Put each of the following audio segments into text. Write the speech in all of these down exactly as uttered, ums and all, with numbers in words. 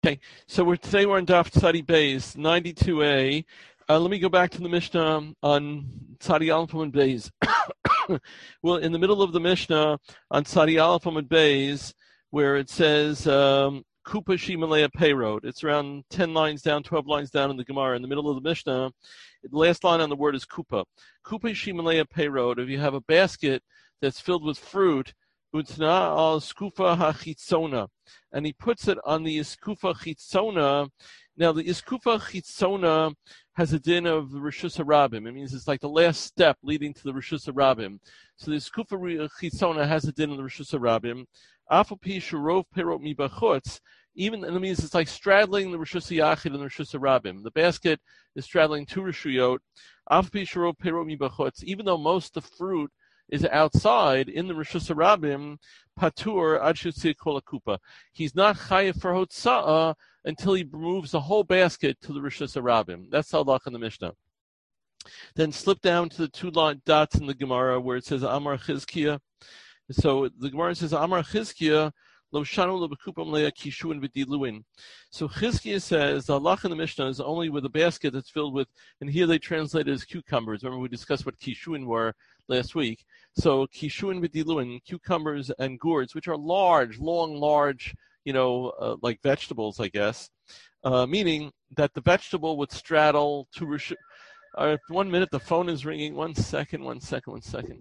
Okay, so we're today we're in Daf Tzadi Beis ninety-two A. Uh, let me go back to the Mishnah on Tzadi Aleph and Beis. Well, in the middle of the Mishnah on Tzadi Aleph and Beis, where it says um, Kupa Shimalea Peyrod. It's around ten lines down, twelve lines down in the Gemara. In the middle of the Mishnah, the last line on the word is Kupa. Kupa Shimalea Peyrod. If you have a basket that's filled with fruit, Utna al Skufa HaChitzona, and he puts it on the Iskufa Chitzona. Now, the Iskufa Chitzona has a din of the Rishus HaRabim. It means it's like the last step leading to the Rishus HaRabim. So the Iskufa Chitzona has a din of the Rishus HaRabim. Afapi Shurov Perot Mibachutz, even, and it means it's like straddling the Rishus HaYachid and the Rishus HaRabim. The basket is straddling two Rishuyot. Afapi Shurov Perot Mibachutz, even though most of the fruit is outside in the Rishus HaRabim, Patur Ad Shetzei Kol HaKupa. He's not chayav for Hotza'ah until he moves the whole basket to the Rishus HaRabim. That's the halach in the Mishnah. Then slip down to the two dots in the Gemara where it says Amar Chizkiah. So the Gemara says Amar Chizkiah Lo Shanu Lo B'Kupam Leah Kishuin V'Diluin. So Chizkiah says the halach in the Mishnah is only with a basket that's filled with, and here they translate it as cucumbers. Remember we discussed what Kishuin were last week. So Kishuin V'Diluin, cucumbers and gourds, which are large, long, large, you know, uh, like vegetables, I guess, uh, meaning that the vegetable would straddle to Rish. Uh, one minute, the phone is ringing. One second, one second, one second.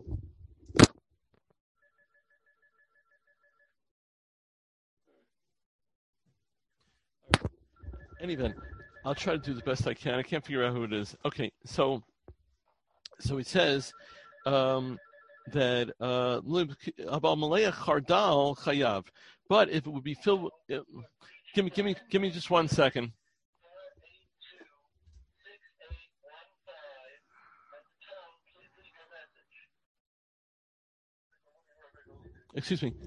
Anyway, I'll try to do the best I can. I can't figure out who it is. Okay, so so it says um, that uh, but if it would be filled with, uh, give me, give me, give me just one second. Excuse me.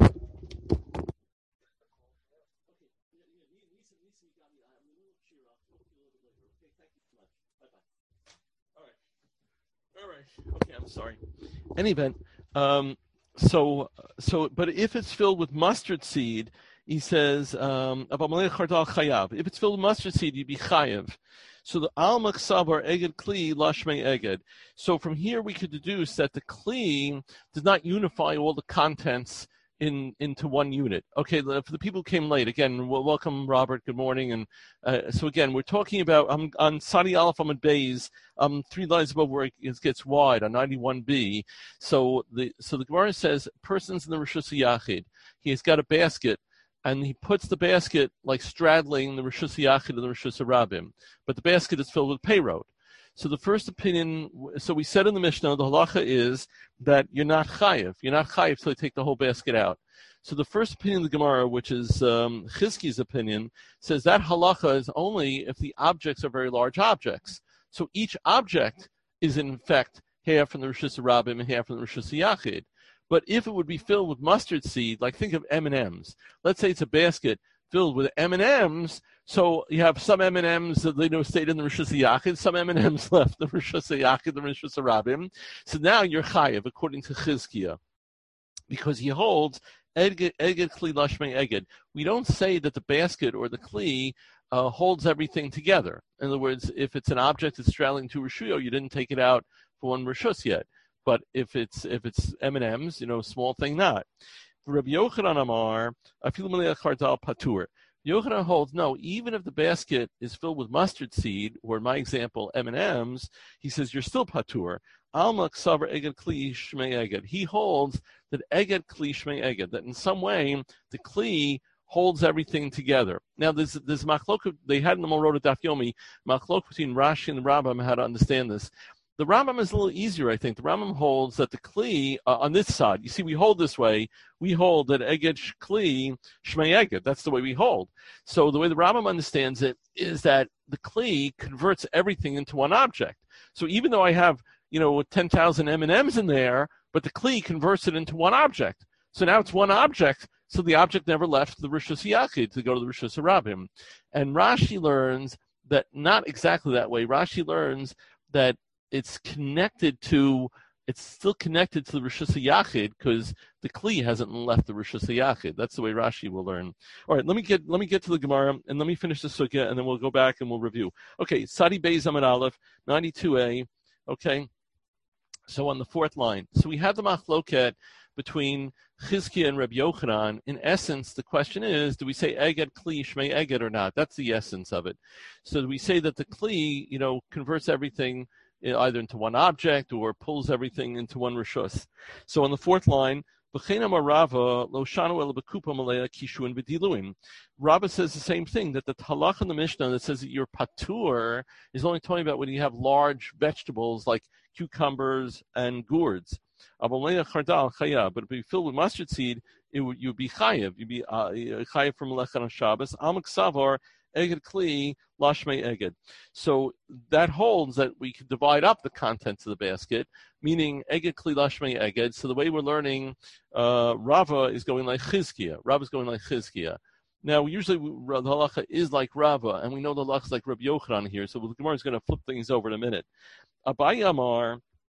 Okay, I'm sorry. Any event, um, so so, but if it's filled with mustard seed, he says, um, if it's filled with mustard seed, you'd be chayav. So the al maksabar eged kli lashmei eged. So from here we could deduce that the kli does not unify all the contents in into one unit. Okay, for the people who came late, again, well, welcome, Robert. Good morning. And uh, so again, we're talking about um, on Tzadi Aleph Amud Beis, um, three lines above where it gets wide on ninety-one B. So the so the Gemara says, person's in the Rishus HaYachid. He's got a basket, and he puts the basket like straddling the Rishus HaYachid and the Rishus HaRabim, but the basket is filled with peyrod. So the first opinion, so we said in the Mishnah, the halacha is that you're not chayiv. You're not chayiv till you take the whole basket out. So the first opinion of the Gemara, which is um, Chizki's opinion, says that halacha is only if the objects are very large objects. So each object is in fact half from the Rishus HaRabim and half from the Rishus HaYachid. But if it would be filled with mustard seed, like think of M and M's. Let's say it's a basket filled with M and M's. So you have some M and M's that they know stayed in the Rishus HaYachid, some M and M's left the Rishus HaYachid, the Rishus HaRabim. So now you're chayiv, according to Chizkiah, because he holds eged kli lashmei eged. We don't say that the basket or the kli uh, holds everything together. In other words, if it's an object that's straddling two rishuyo, you didn't take it out for one rishus yet. But if it's if it's M and M's, you know, small thing, not. Rabbi Yochanan Amar, afilu melech chardal patur. Yochanan holds, no, even if the basket is filled with mustard seed, or in my example, M and M's, he says you're still patur. Alma ksaver eged kli shmei eged. He holds that eged kli shmei eged, that in some way the kli holds everything together. Now, there's there's machlok, they had in the Morota Daf Yomi, machlok between Rashi and the Rambam how to understand this. The Rambam is a little easier, I think. The Rambam holds that the Kli, uh, on this side, you see, we hold this way. We hold that Eged Kli Shmei Eged. That's the way we hold. So the way the Rambam understands it is that the Kli converts everything into one object. So even though I have, you know, ten thousand M and M's in there, but the Kli converts it into one object. So now it's one object, so the object never left the Rishus HaYachid to go to the Rishus HaRabim. And Rashi learns that not exactly that way. Rashi learns that it's connected to it's still connected to the Rishus HaYachid because the Kli hasn't left the Rishus HaYachid. That's the way Rashi will learn. All right, let me get let me get to the Gemara and let me finish the Sukkah and then we'll go back and we'll review. Okay, Sadi Beis Amud Aleph, ninety-two A. Okay, so on the fourth line. So we have the Machloket between Chizkiah and Reb Yochanan. In essence, the question is, do we say Eged Kli Shmei Eged or not? That's the essence of it. So do we say that the Kli, you know, converts everything either into one object or pulls everything into one rishus? So on the fourth line, Rava says the same thing, that the halach in the Mishnah that says that your patur is only talking about when you have large vegetables like cucumbers and gourds. But if you fill with mustard seed, it would, you'd be chayiv. You'd be uh, chayiv from Melechet on Shabbos. Amak savar eged kli lashmei eged. So that holds that we can divide up the contents of the basket, meaning eged kli lashmei eged. So the way we're learning, uh, Rava is going like Chizkiah. Rava is going like Chizkiah. Now, usually the halacha is like Rava, and we know the halacha is like Rabbi Yochanan here. So the Gemara is going to flip things over in a minute. Abaye Amar.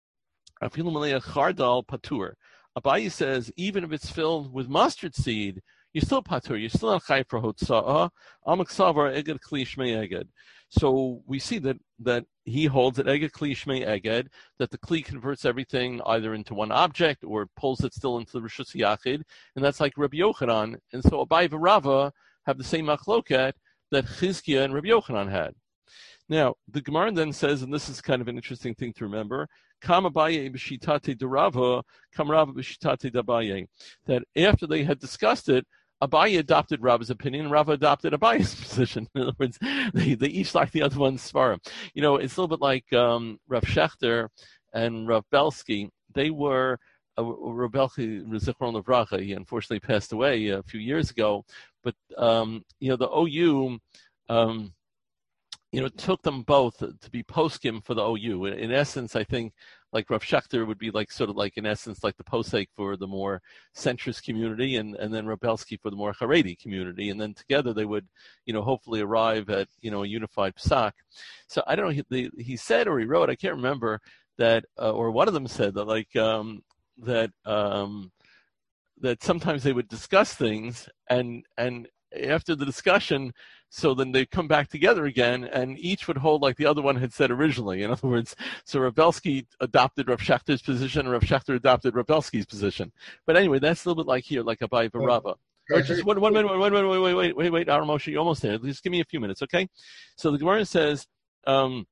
Patur. Abaye says, even if it's filled with mustard seed, you're still patur. You're still not chay for hotza'ah. Amak savar eged kli shmei eged. So we see that that he holds that eged kli shmei eged, that the kli converts everything either into one object or pulls it still into the rishus yachid, and that's like Rabbi Yochanan. And so Abaye and Rava have the same machloket that Chizkiah and Rabbi Yochanan had. Now, the Gemara then says, and this is kind of an interesting thing to remember, Kam Abaye b'shitate d'Rava, Kam Rava b'shitate d'Abaye, that after they had discussed it, Abaye adopted Rava's opinion, and Rava adopted Abaye's position. In other words, they, they each like the other one's svara. You know, it's a little bit like um, Rav Shechter and Rav Belsky. They were, uh, Rav Belsky, Zichron Livracha, he unfortunately passed away a few years ago, but, um, you know, the O U, um, you know, it took them both to be poskim for the O U. In, in essence, I think, like Rav Shechter would be like sort of like, in essence, like the posek for the more centrist community, and, and then Rav Belsky for the more Haredi community. And then together they would, you know, hopefully arrive at, you know, a unified psak. So I don't know, he, he said or he wrote, I can't remember, that, uh, or one of them said that, like, um, that, um, that sometimes they would discuss things and, and after the discussion, so then they come back together again, and each would hold like the other one had said originally. In other words, so Rav Belsky adopted Rav Shechter's position, and Rav Shechter adopted Rav Belsky's position. But anyway, that's a little bit like here, like Abaye and Rava. Or just one, one minute, one minute, wait, wait, wait, wait, wait, Aaron Moshe, you're almost there. Just give me a few minutes, okay? So the Gemara says, um,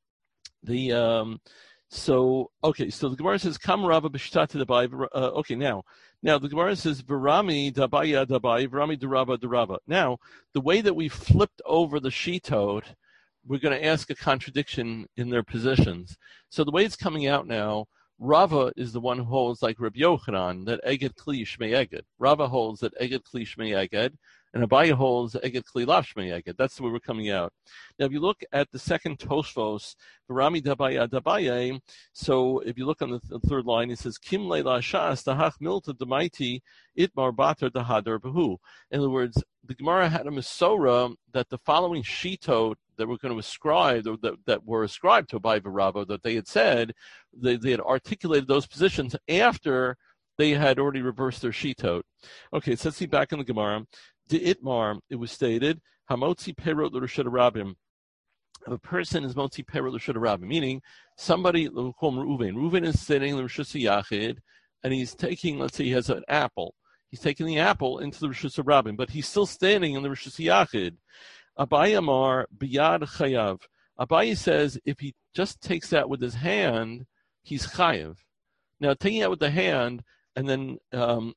the um, so okay, so the Gemara says, "Kam Rava b'shitati d'Abaye." Uh, okay, now. Now, the Gemara says, Virami dabaya dabai, Virami duraba duraba. Now, the way that we flipped over the shitot, we're going to ask a contradiction in their positions. So the way it's coming out now, Rava is the one who holds, like Rabbi Yochanan, that Eged Kli Shmei Eged. Rava holds that Eged Kli Shmei Eged, and Abaye holds Eged Kli Lav Shmei Eged. That's the way we're coming out. Now, if you look at the second Tosfos, Virami dabaya dabaye, so if you look on the, th- the third line, it says, Kim leila shas dahach milta damaiti itmar batar dahadar bahu. In other words, the Gemara had a Masorah that the following shitot that were going to ascribe, or that, that were ascribed to Abaye and Rava, that they had said, they, they had articulated those positions after they had already reversed their shitot. Okay, so let's see back in the Gemara. De Itmar, it was stated, Hamotzi Perot L'Rishut Rabim. A person is Motzi Perot L'Rishut Rabim, meaning somebody, we'll call him Reuven. Reuven is sitting in the Rishus Yachid, and he's taking, let's say he has an apple. He's taking the apple into the Rishus Rabim, but he's still standing in the Rishus Yachid. Abaye Amar Biyad Chayav. Abaye says if he just takes that with his hand, he's chayav. Now, taking that with the hand, and then, um,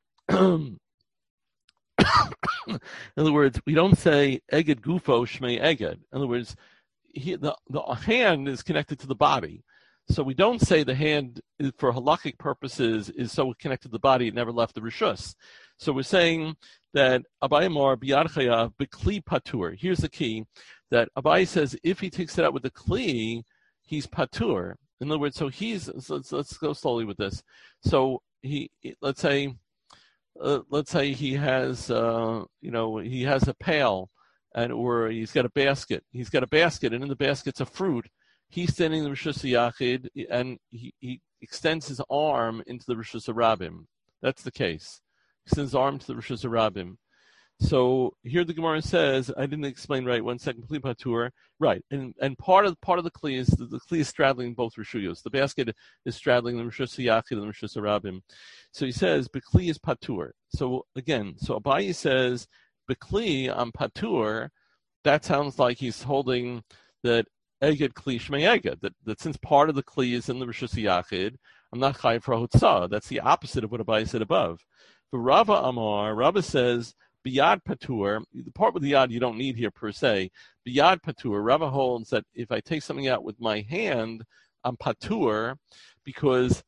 in other words, we don't say Eged Gufo Shmei Eged. In other words, he, the, the hand is connected to the body. So we don't say the hand, for halakhic purposes, is so connected to the body it never left the rishus. So we're saying that Abaye Mar Biyad Chayav B'Kli Patur. Here's the key, that Abaye says if he takes it out with the Kli, he's Patur. In other words, so he's, so let's, let's go slowly with this. So he, let's say, uh, let's say he has, uh, you know, he has a pail, and or he's got a basket. He's got a basket, and in the basket's a fruit, he's standing in the Rishus Yachid, and he, he extends his arm into the Rishus Rabim. That's the case. He extends his arm to the Rishus Rabim. So here the Gemara says, I didn't explain right. One second, Kli Patur, right? And and part of part of the Kli is the, the Kli is straddling both Rishuyos. The basket is straddling the Rishus Yachid and the Rishus Rabim. So he says, Bekli is Patur. So again, so Abaye says, Bekli on Patur. That sounds like he's holding that Eged Kli Shmei Eged. That that since part of the Kli is in the Rishus Yachid, I'm not chayiv for Hotzah. That's the opposite of what Abaye said above. For Rava Amar, Rava says, Biyad Patur, the part with the yad you don't need here per se. Biyad Patur, Rava holds that if I take something out with my hand, I'm Patur because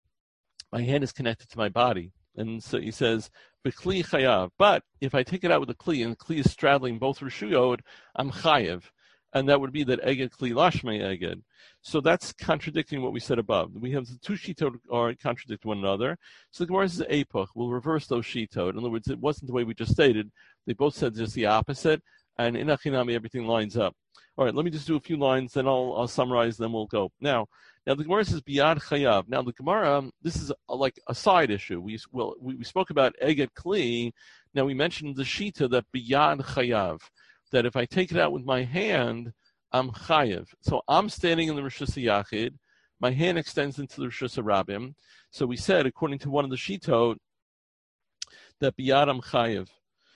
my hand is connected to my body. And so he says, B'kli chayav. But if I take it out with a kli, and the kli is straddling both Rishuyot, I'm chayav. And that would be that Eged Kli Lashmei Eged. So that's contradicting what we said above. We have the two shitot are contradict one another. So the Gemara says Epoch. We'll reverse those shitot. In other words, it wasn't the way we just stated. They both said just the opposite. And in Achinami, everything lines up. All right, let me just do a few lines, then I'll, I'll summarize, then we'll go. Now, now the Gemara says Biyad Chayav. Now the Gemara, this is a, like a side issue. We, well, we, we spoke about Eged Kli. Now we mentioned the shita that Biyad Chayav. That if I take it out with my hand, I'm chayiv. So I'm standing in the Rishus Yachid. My hand extends into the Rishus Rabim. So we said, according to one of the shitot, that biyad I'm chayiv.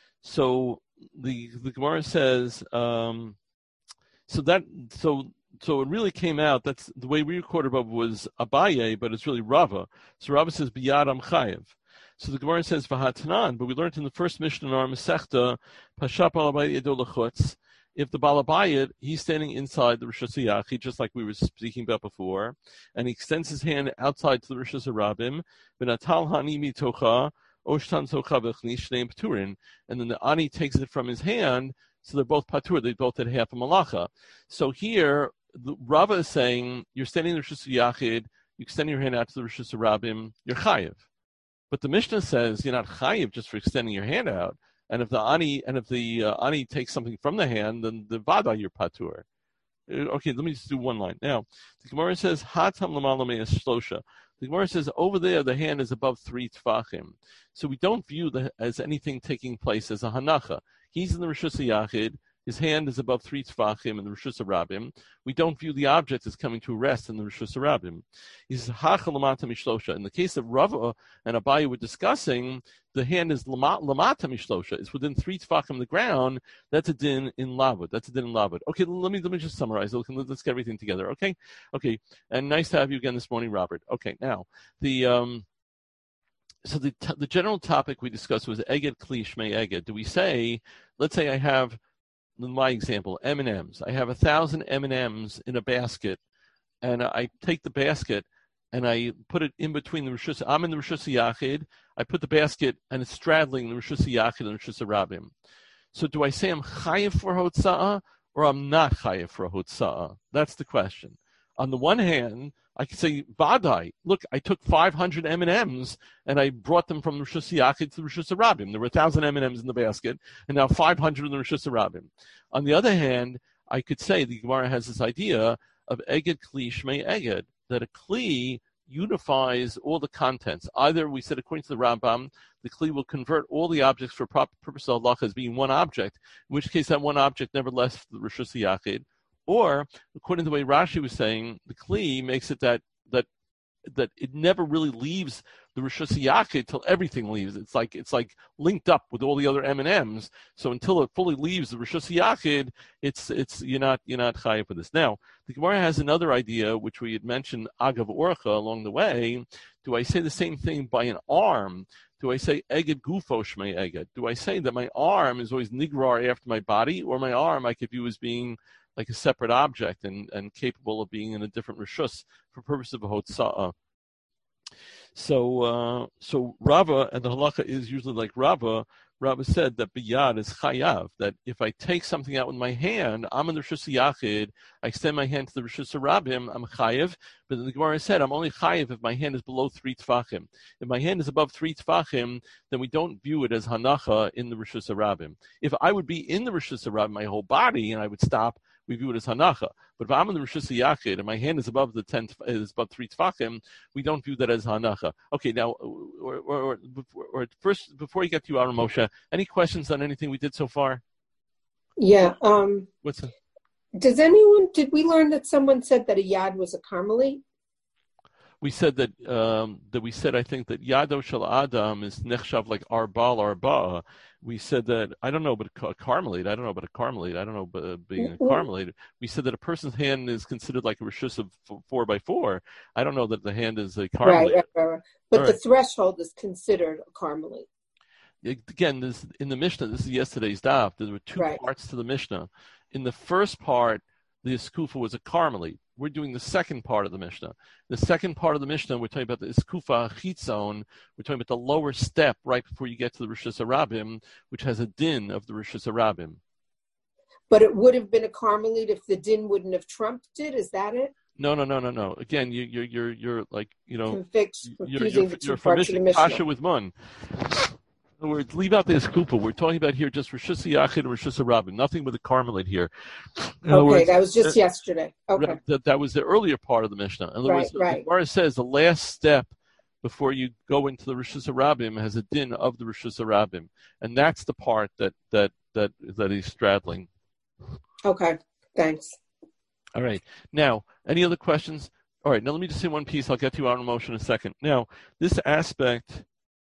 So the the Gemara says, um, so that so so it really came out. That's the way we recorded above was Abaye, but it's really Rava. So Rava says biyad I'm chayiv. So the Gemara says v'hatanan, but we learned in the first Mishnah in our Masechta, Pashap Balabayit Yedo Lechutz. If the Balabayit, he's standing inside the Rishus Yachid, just like we were speaking about before, and he extends his hand outside to the Rishus Rabim, v'natal hani mitocha, oshtan tocha v'chni shneim paturin, and then the ani takes it from his hand, so they're both patur, they both had half a malacha. So here, the Rava is saying, you're standing in the Rishus Yachid, you extend your hand out to the Rishus Rabim, you're chayiv. But the Mishnah says you're not chayiv just for extending your hand out. And if the ani and if the uh, ani takes something from the hand, then the vada you're patur. Okay, let me just do one line. Now, the Gemara says hatam l'mala me'as shlosha. The Gemara says over there the hand is above three tfachim. So we don't view the, as anything taking place as a hanacha. He's in the Rishus Yachid. His hand is above three tfachim in the Rishus Rabim. We don't view the object as coming to rest in the Rishus Rabim. He says, Hacha lamata mishlosha. In the case of Rava and Abaye were discussing, the hand is lamata mishlosha. It's within three tfachim of the ground. That's a din in lavud. That's a din in lavud. Okay, let me let me just summarize. Let's get everything together. Okay, okay. And nice to have you again this morning, Robert. Okay, now the um. So the the general topic we discussed was Eged Kli Shmei Eged. Do we say, let's say I have, in my example, M and M's. I have a thousand M and M's in a basket, and I take the basket and I put it in between the Rishus. I'm in the Rishus Yachid. I put the basket and it's straddling the Rishus Yachid and the Rishus Rabim. So do I say I'm chayiv for Hotza'ah or I'm not chayiv for Hotza'ah? That's the question. On the one hand, I can say, Vadai, look, I took five hundred M and M's and I brought them from the Rishus Yachid to the Rishus Rabim. There were one thousand M and M's in the basket and now five hundred in the Rishus Rabim. On the other hand, I could say the Gemara has this idea of Eged Kli Shmei Eged, that a Kli unifies all the contents. Either we said, according to the Rambam, the Kli will convert all the objects for proper purpose of Allah as being one object, in which case that one object never left the Rishus Yachid. Or, according to the way Rashi was saying, the Kli makes it that that that it never really leaves the Rishus Yachid till everything leaves. It's like it's like linked up with all the other M and M's. So until it fully leaves the Rishus Yachid, it's it's you're not you're not chayav for this. Now, the Gemara has another idea which we had mentioned agav orcha along the way. Do I say the same thing by an arm? Do I say Eged Gufo Shmei Eged? Do I say that my arm is always nigrar after my body, or my arm I could view as being like a separate object and, and capable of being in a different rishus for purpose of a hotza'ah? So, uh, so Rava, and the halacha is usually like Rava. Rava said that biyad is chayav, that if I take something out with my hand, I'm in the Rishus Yachid, I extend my hand to the Rishus Rabim, I'm chayav. But then the Gemara said, I'm only chayav if my hand is below three tfachim. If my hand is above three tfachim, then we don't view it as hanacha in the Rishus Rabim. If I would be in the Rishus Rabim, my whole body, and I would stop we view it as hanacha. But if I'm in the Rishus Yachid and my hand is above the ten, is above three tefachim, we don't view that as hanacha. Okay, now, or, or, or, or first, before you get to you, Aaron Moshe, any questions on anything we did so far? Yeah. Um, What's that? Does anyone, did we learn that someone said that a yad was a Carmelite? We said that um, that we said I think that Yado Shel Adam is nechshav like Arbal Arba. We said that I don't know, but a Carmelite. I don't know, but a Carmelite. I don't know, but uh, being a Carmelite. We said that a person's hand is considered like a rishus of four by four. I don't know that the hand is a Carmelite. Right, right, right. But All the right. threshold is considered a Carmelite. Again, this in the Mishnah. This is yesterday's daf. There were two Right. parts to the Mishnah. In the first part, the Iskufa was a Carmelite. We're doing the second part of the Mishnah. The second part of the Mishnah, we're talking about the Iskufa Chitzon. We're talking about the lower step right before you get to the Rishus Harabim, which has a din of the Rishus Harabim. But it would have been a Carmelite if the din wouldn't have trumped it. Is that it? No, no, no, no, no. Again, you, you're, you're, you're like, you know, Confix, you're, confusing you're, the two you're parts of the Mishnah. Kasha with Mun. In other words, leave out the Iskufa. We're talking about here just Rishus Yachid and Rishus Harabim. Nothing with the Carmelite here. In Okay, words, that was just uh, yesterday. Okay. Right, that, that was the earlier part of the Mishnah. In other Right, words, right. the Gemara says the last step before you go into the Rishus Harabim has a din of the Rishus Harabim, and that's the part that that that that he's straddling. Okay, thanks. All right. Now, any other questions? All right. Now, let me just say one piece. I'll get to you on motion in a second. Now, this aspect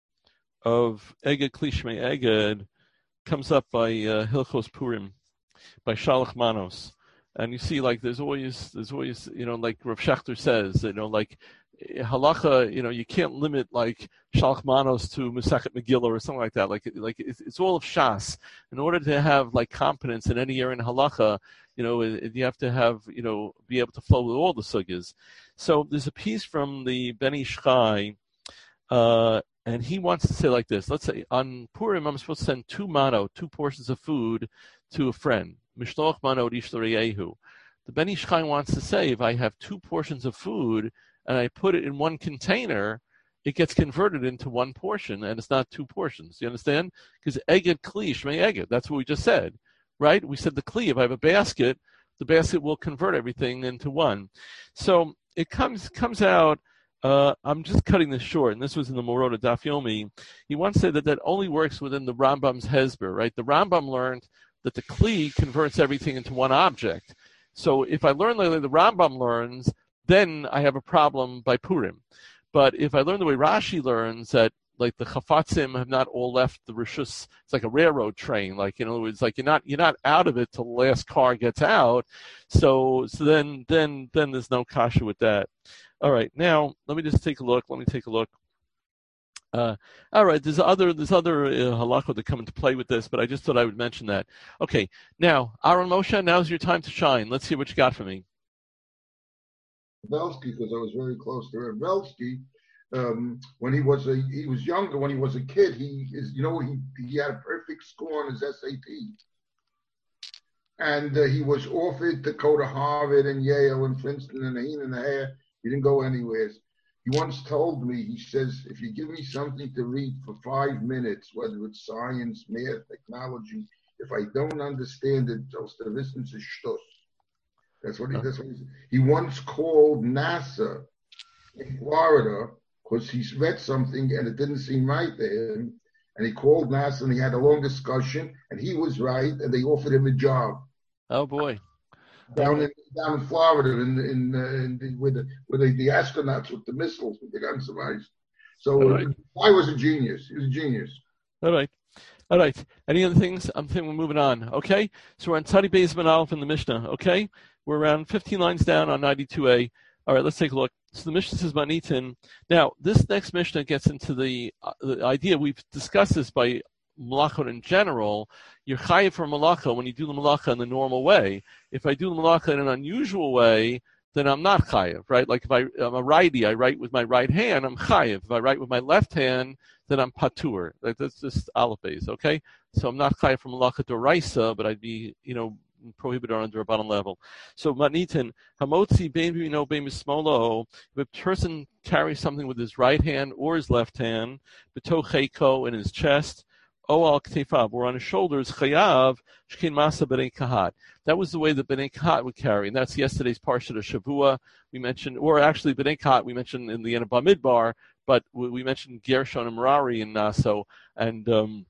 of Eged Klishmei Eged comes up by uh, Hilchos Purim, by Shalach Manos. And you see, like, there's always, there's always, you know, like Rav Shachter says, you know, like, halacha, you know, you can't limit, like, Shalach Manos to Masechet Megillah or something like that. Like, like it's, it's all of Shas. In order to have, like, competence in any area in halacha, you know, it, you have to have, you know, be able to flow with all the sugyas. So there's a piece from the Ben Ish Chai, uh, and he wants to say like this. Let's say on Purim, I'm supposed to send two mano, two portions of food to a friend. Mishloach mano ish l'reyehu. The Ben Ish Chai wants to say if I have two portions of food and I put it in one container, it gets converted into one portion and it's not two portions. You understand? Because eged kli shmei eged. That's what we just said, right? We said the kli. If I have a basket, the basket will convert everything into one. So it comes comes out. Uh, I'm just cutting this short, and this was in the Morota Daf Yomi. He once said that that only works within the Rambam's Hezber, right? The Rambam learned that the Kli converts everything into one object. So if I learn the way the Rambam learns, then I have a problem by Purim. But if I learn the way Rashi learns, that like the Chafatzim have not all left the Rishus, it's like a railroad train. Like, in other words, like you're not you're not out of it till the last car gets out. So so then then then there's no kasha with that. All right, now let me just take a look. Let me take a look. Uh, all right, there's other there's other uh, halakha that come into play with this, but I just thought I would mention that. Okay, now Aaron Moshe, now's your time to shine. Let's see what you got for me. Belsky, because I was very close to Reb Belsky. Um, when he was a he was younger, when he was a kid, he is you know he he had a perfect score on his S A T, and uh, he was offered to go to Harvard and Yale and Princeton and a and a half. He didn't go anywhere. He once told me, he says, if you give me something to read for five minutes, whether it's science, math, technology, if I don't understand it, aus der Wissens ist Stuss. That's what he, that's what he said. He once called NASA in Florida because he read something and it didn't seem right to him. And he called NASA and he had a long discussion and he was right and they offered him a job. Oh, boy. Down in down in Florida, in in, uh, in the, with the with the, the astronauts with the missiles with the guns of ice. So right. uh, I was a genius. He was a genius. All right, all right. Any other things? I'm thinking we're moving on. Okay, so we're on Tzadi Beis Ben Aleph in the Mishnah. Okay, we're around fifteen lines down on ninety-two A. All right, let's take a look. So the Mishnah says Manitin. Now this next Mishnah gets into the, uh, the idea we've discussed this by Malachot in general. You're chayiv for malacha when you do the malacha in the normal way. If I do the malacha in an unusual way, then I'm not chayiv, right? Like if I, I'm a righty, I write with my right hand, I'm chayiv. If I write with my left hand, then I'm patur. Like that's just alapes, okay? So I'm not chayiv for malacha doraisa, but I'd be, you know, prohibited on the Rabbanan level. So manitin hamotzi bein no bein mismolo. If a person carries something with his right hand or his left hand, betocheko in his chest. O al ktefav, or on his shoulders, chayav shkin masa b'nei kahat. That was the way that b'nei kahat would carry, and that's yesterday's parsha of Shavua. We mentioned, or actually b'nei kahat we mentioned in the end of Bamidbar, but we, we mentioned Gershon and Merari in Naso, and um,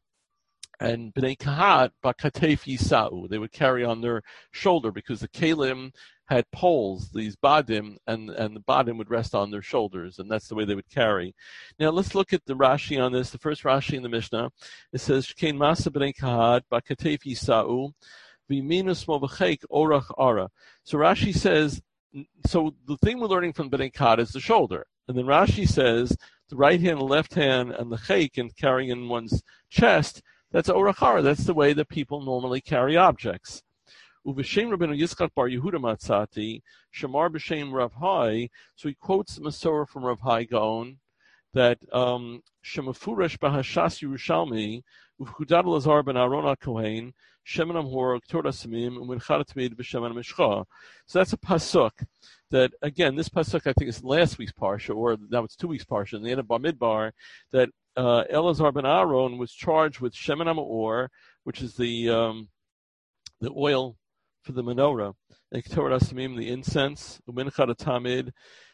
and b'nei kahat b'katef yisau. They would carry on their shoulder because the kelim had poles, these badim, and, and the badim would rest on their shoulders, and that's the way they would carry. Now let's look at the Rashi on this. The first Rashi in the Mishnah, it says, "Shkein masa b'nei kahat b'katef yisau v'minus mo v'cheik orach ara." So Rashi says, so the thing we're learning from b'nei kahat is the shoulder, and then Rashi says the right hand, the left hand, and the cheik, and carrying in one's chest. That's orach ara. That's the way that people normally carry objects. Uv'shem Rabbeinu Yitzchak Bar Yehuda Matzati, Shamar b'shem Rav Hai. So he quotes the Masorah from Rav Hai Gaon that Shemafurash b'Hashas Yerushalmi Uv'Chudad Lazar ben Aaron HaKohen Shemen Amhor K'tor Asamim U'Minchad Tamid b'Shemen Mishcha. So that's a pasuk that, again, this pasuk I think is last week's parsha, or now it's two weeks parsha in the end of Bamidbar, that uh, Elazar ben Aaron was charged with Shemen Amhor, which is the um, the oil for the menorah, and K'tor Asamim, the incense, U'Minchad Tamid,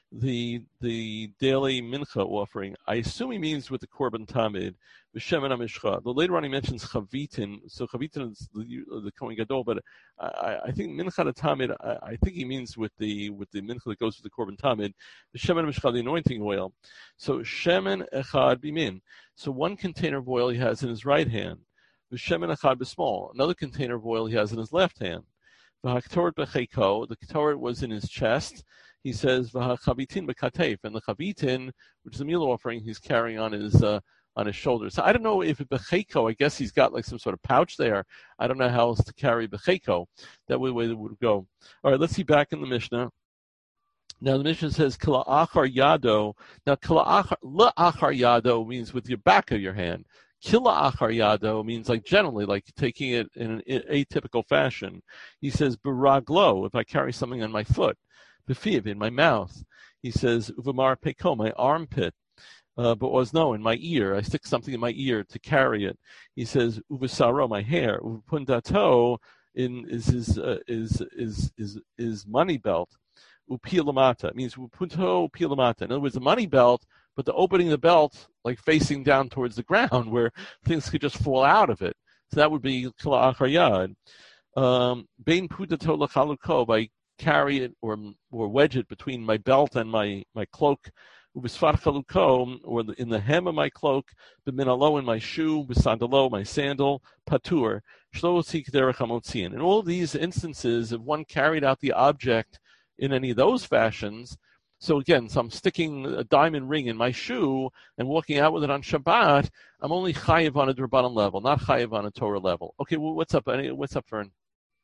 the the daily mincha offering. I assume he means with the korban tamid, v'shemen hamishcha. Though later on he mentions chavitin, so chavitin is the, the kohen gadol, but I, I think mincha tamid. I, I think he means with the with the mincha that goes with the korban tamid, v'shemen hamishcha, the anointing oil. So shemen echad bimin. So one container of oil he has in his right hand, v'shemen echad b'small. Another container of oil he has in his left hand. V'haktoret b'cheiko. The ketoret was in his chest. He says v'hachavitin b'katef, and the chavitin, which is a meal offering, he's carrying on his uh, on his shoulders. So I don't know if it b'cheiko. I guess he's got like some sort of pouch there. I don't know how else to carry b'cheiko. That way, way it would go. All right, let's see back in the Mishnah. Now the Mishnah says kila achar yado. Now kila achar la'achar yado means with your back of your hand. Kila achar yado means like generally, like taking it in an atypical fashion. He says baraglo, if I carry something on my foot. Befiv, in my mouth. He says uvamar peko, my armpit. Uh, but was no, in my ear. I stick something in my ear to carry it. He says uvasaro, my hair. Upundato in is his uh, is is is is money belt. Upilamata means upunto pilamata. In other words, the money belt, but the opening of the belt like facing down towards the ground where things could just fall out of it. So that would be kala achar yad. Um, Bein pudato lachaluko, by carry it or or wedge it between my belt and my, my cloak, or the, in the hem of my cloak, b'minalo, in my shoe, b'sandalo, my sandal, patur, in all these instances, if one carried out the object in any of those fashions, so again, so I'm sticking a diamond ring in my shoe and walking out with it on Shabbat, I'm only chayiv on a D'Rabbanan level, not chayiv on a Torah level. Okay, well, what's up? What's up, Fern?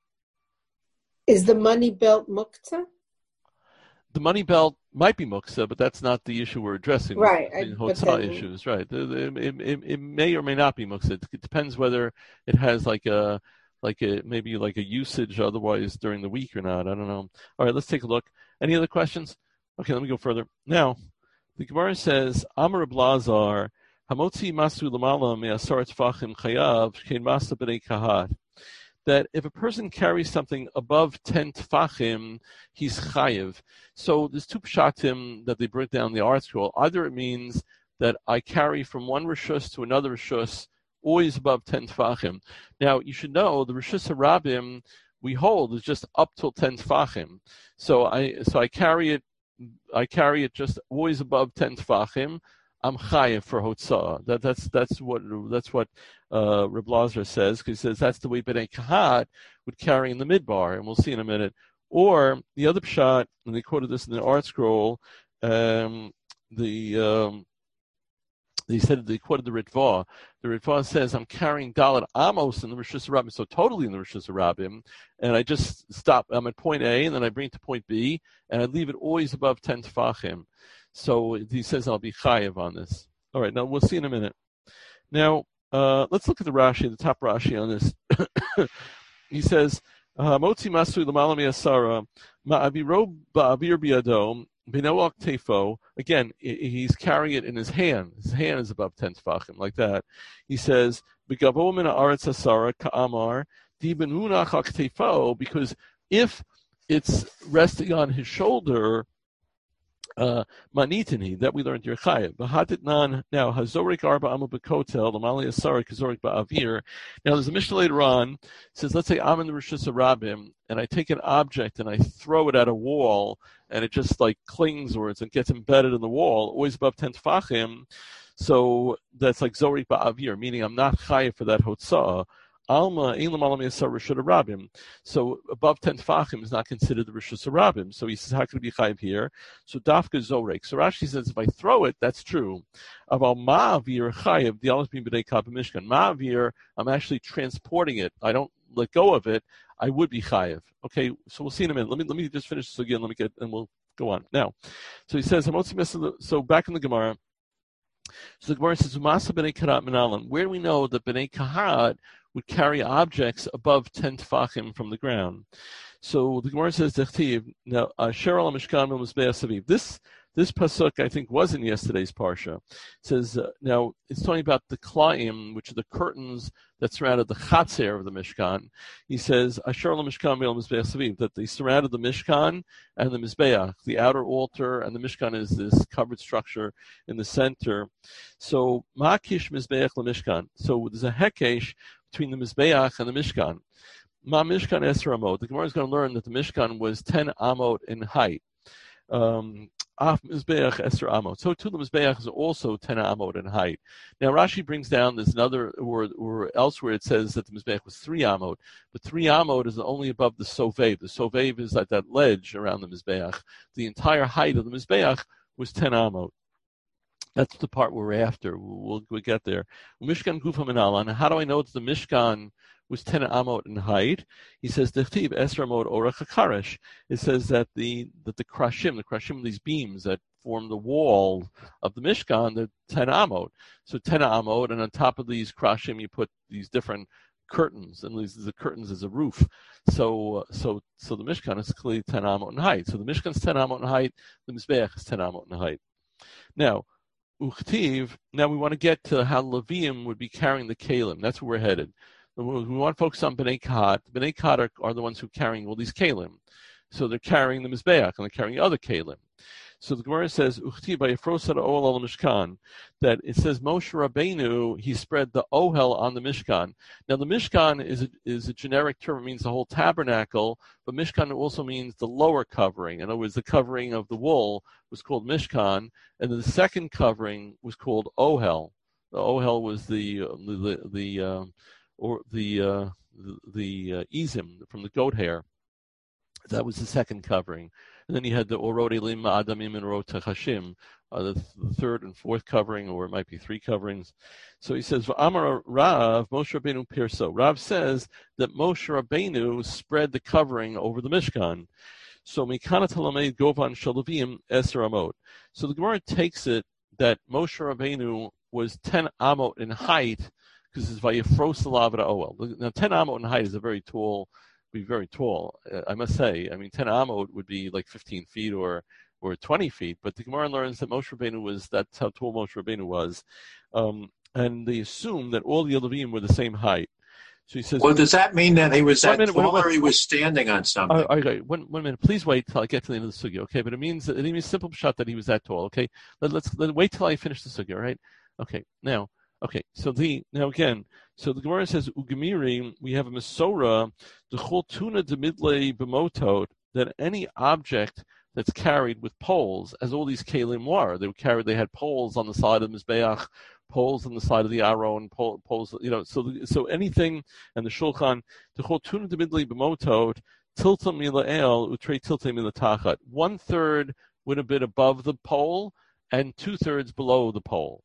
Is the money belt muktzah? The money belt might be muktzah, but that's not the issue we're addressing. Right. The hotzah issues, right. It, it, it, it may or may not be muktzah. It depends whether it has like a, like a, maybe like a usage otherwise during the week or not. I don't know. All right, let's take a look. Any other questions? Okay, let me go further. Now, the Gemara says, Amar Blazar, Hamotzi masu lamala me'asar tfachim chayav, shein masa b'nei kahat. That if a person carries something above ten tfachim, he's chayiv. So there's two pshatim that they break down the art scroll. Either it means that I carry from one rishus to another rishus, always above ten tfachim. Now, you should know the rishus harabim we hold is just up till ten tfachim. So I so I carry it I carry it just always above ten tfachim. I'm chayiv for hotzah. That that's that's what that's what uh, Reb Lazar says, because he says that's the way Bnei Kahat would carry in the midbar, and we'll see in a minute. Or the other pshat, and they quoted this in the art scroll. Um, the um, they said they quoted the Ritva. The Ritva says I'm carrying Dalet Amos in the Rishus Harabim, so totally in the Rishus Harabim, and I just stop. I'm at point A, and then I bring it to point B, and I leave it always above ten tefachim. So he says I'll be chayiv on this. All right, now we'll see in a minute. Now uh, let's look at the Rashi, the top Rashi on this. He says, "Motzi masu l'malami asara ma'aviro ba'avir biado b'noach tefo." Again, he's carrying it in his hand. His hand is above ten tefachim, like that. He says, B'gavo min haaretz asara ka'amar di benunach al ktefo, because if it's resting on his shoulder, Uh, manitini, that we learned Yerchayev. V'hatitnan, now, hazorik arba amu b'kotel, l'mali asarik hazorik ba'avir. Now, there's a Mishnah later on, it says, let's say I'm in the Rishus Harabim, and I take an object and I throw it at a wall, and it just like clings or it gets embedded in the wall, always above ten tefachim. So that's like zorik ba'avir, meaning I'm not chayev for that hotzah. Alma ein l'malam yasar Rishus Harabim. So above ten tefachim is not considered the Rishus Harabim. So he says, how could it be chayiv here? So dafka zorek. So Rashi says, if I throw it, that's true. About ma'avir chayiv, the alas bin b'nei kab mishkan. Ma'avir, I'm actually transporting it. I don't let go of it. I would be chayiv. Okay, so we'll see in a minute. Let me let me just finish this again. Let me get, and we'll go on. Now, so he says, so back in the Gemara, so the Gemara says, Umasa b'nei karat minalan. Where do we know that b'nei karat would carry objects above ten tefachim from the ground? So the Gemara says, now, Asher al Mishkan Mizbeach Saviv. This this pasuk, I think, was in yesterday's parsha. It says, uh, now, it's talking about the klaim, which are the curtains that surrounded the chatzer of the Mishkan. He says, Asher al Mishkan Mizbeach Saviv, that they surrounded the Mishkan and the Mizbeach, the outer altar, and the Mishkan is this covered structure in the center. So, Ma'akish Mizbeach LaMishkan. So there's a hekesh between the Mizbeach and the Mishkan. Ma Mishkan Esra Amot. The Gemara is going to learn that the Mishkan was ten Amot in height. Um, Af Mizbeach Esra Amot. So too the Mizbeach is also ten Amot in height. Now Rashi brings down, there's another, or, or elsewhere it says that the Mizbeach was three Amot. But three Amot is only above the Sovev. The Sovev is like that ledge around the Mizbeach. The entire height of the Mizbeach was ten Amot. That's the part we're after. We'll, we'll get there. Mishkan Gufa Minalan. How do I know that the Mishkan was ten amot in height? He says, Dechtiv Esra Amot Orach HaKaresh. It says that the that the krashim, the krashim, these beams that form the wall of the Mishkan, they're ten amot. So ten amot, and on top of these krashim, you put these different curtains, and these the curtains as a roof. So, uh, so, so the Mishkan is clearly ten amot in height. So the Mishkan is ten amot in height. The Mizbeach is ten amot in height. Now, Uchtiv, now we want to get to how Levium would be carrying the Kalim. That's where we're headed. We want to focus on Bnei Kahat. Bnei Kahat are, are the ones who are carrying all these Kalim. So they're carrying the Mizbeach, and they're carrying other Kalim. So the Gemara says, Uchtiv b'yafros ha'ol al Mishkan, that it says Moshe Rabbeinu, he spread the ohel on the Mishkan. Now the Mishkan is a, is a generic term. It means the whole tabernacle, but Mishkan also means the lower covering. In other words, the covering of the wool was called Mishkan, and then the second covering was called ohel. The ohel was the uh, the the uh, or the uh, the, the uh, izim from the goat hair. That was the second covering. And then you had the Orot Elim Adamim and Orot Hashim, uh, the, the third and fourth covering, or it might be three coverings. So he says, Amar Rav, Moshe Rabbeinu Pirso. Rav says that Moshe Rabbeinu spread the covering over the Mishkan. So Mikana Talamed Govan Shalavim Eser Amot. So the Gemara takes it that Moshe Rabbeinu was ten amot in height, because it's Vayifros Lavra Oel. Now ten amot in height is a very tall be very tall. Uh, I must say, I mean, ten amot would be like fifteen feet or or twenty feet, but the Gemara learns that Moshe Rabbeinu was, that's how tall Moshe Rabbeinu was. Um, and they assume that all the Levim were the same height. So he says, well, does that mean that he was that minute, tall wait, or he was standing on something? Uh, okay, one, one minute. Please wait till I get to the end of the sugya, okay? But it means, it means simple shot that he was that tall, okay? Let, let's let, wait till I finish the sugya, right? Okay, now, okay, so the, now again, so the Gemara says, Ugemiri, we have a Mesora, the Choltuna de Midlei B'motot, that any object that's carried with poles, as all these Kalim were, they were carried, they had poles on the side of the Mizbeach, poles on the side of the Aron, pole, poles, you know, so so anything, and the Shulchan, the Choltuna de Midlei B'motot, Tilta Mila'el, Utre Tilta Milatachat. One third would have been above the pole, and two thirds below the pole.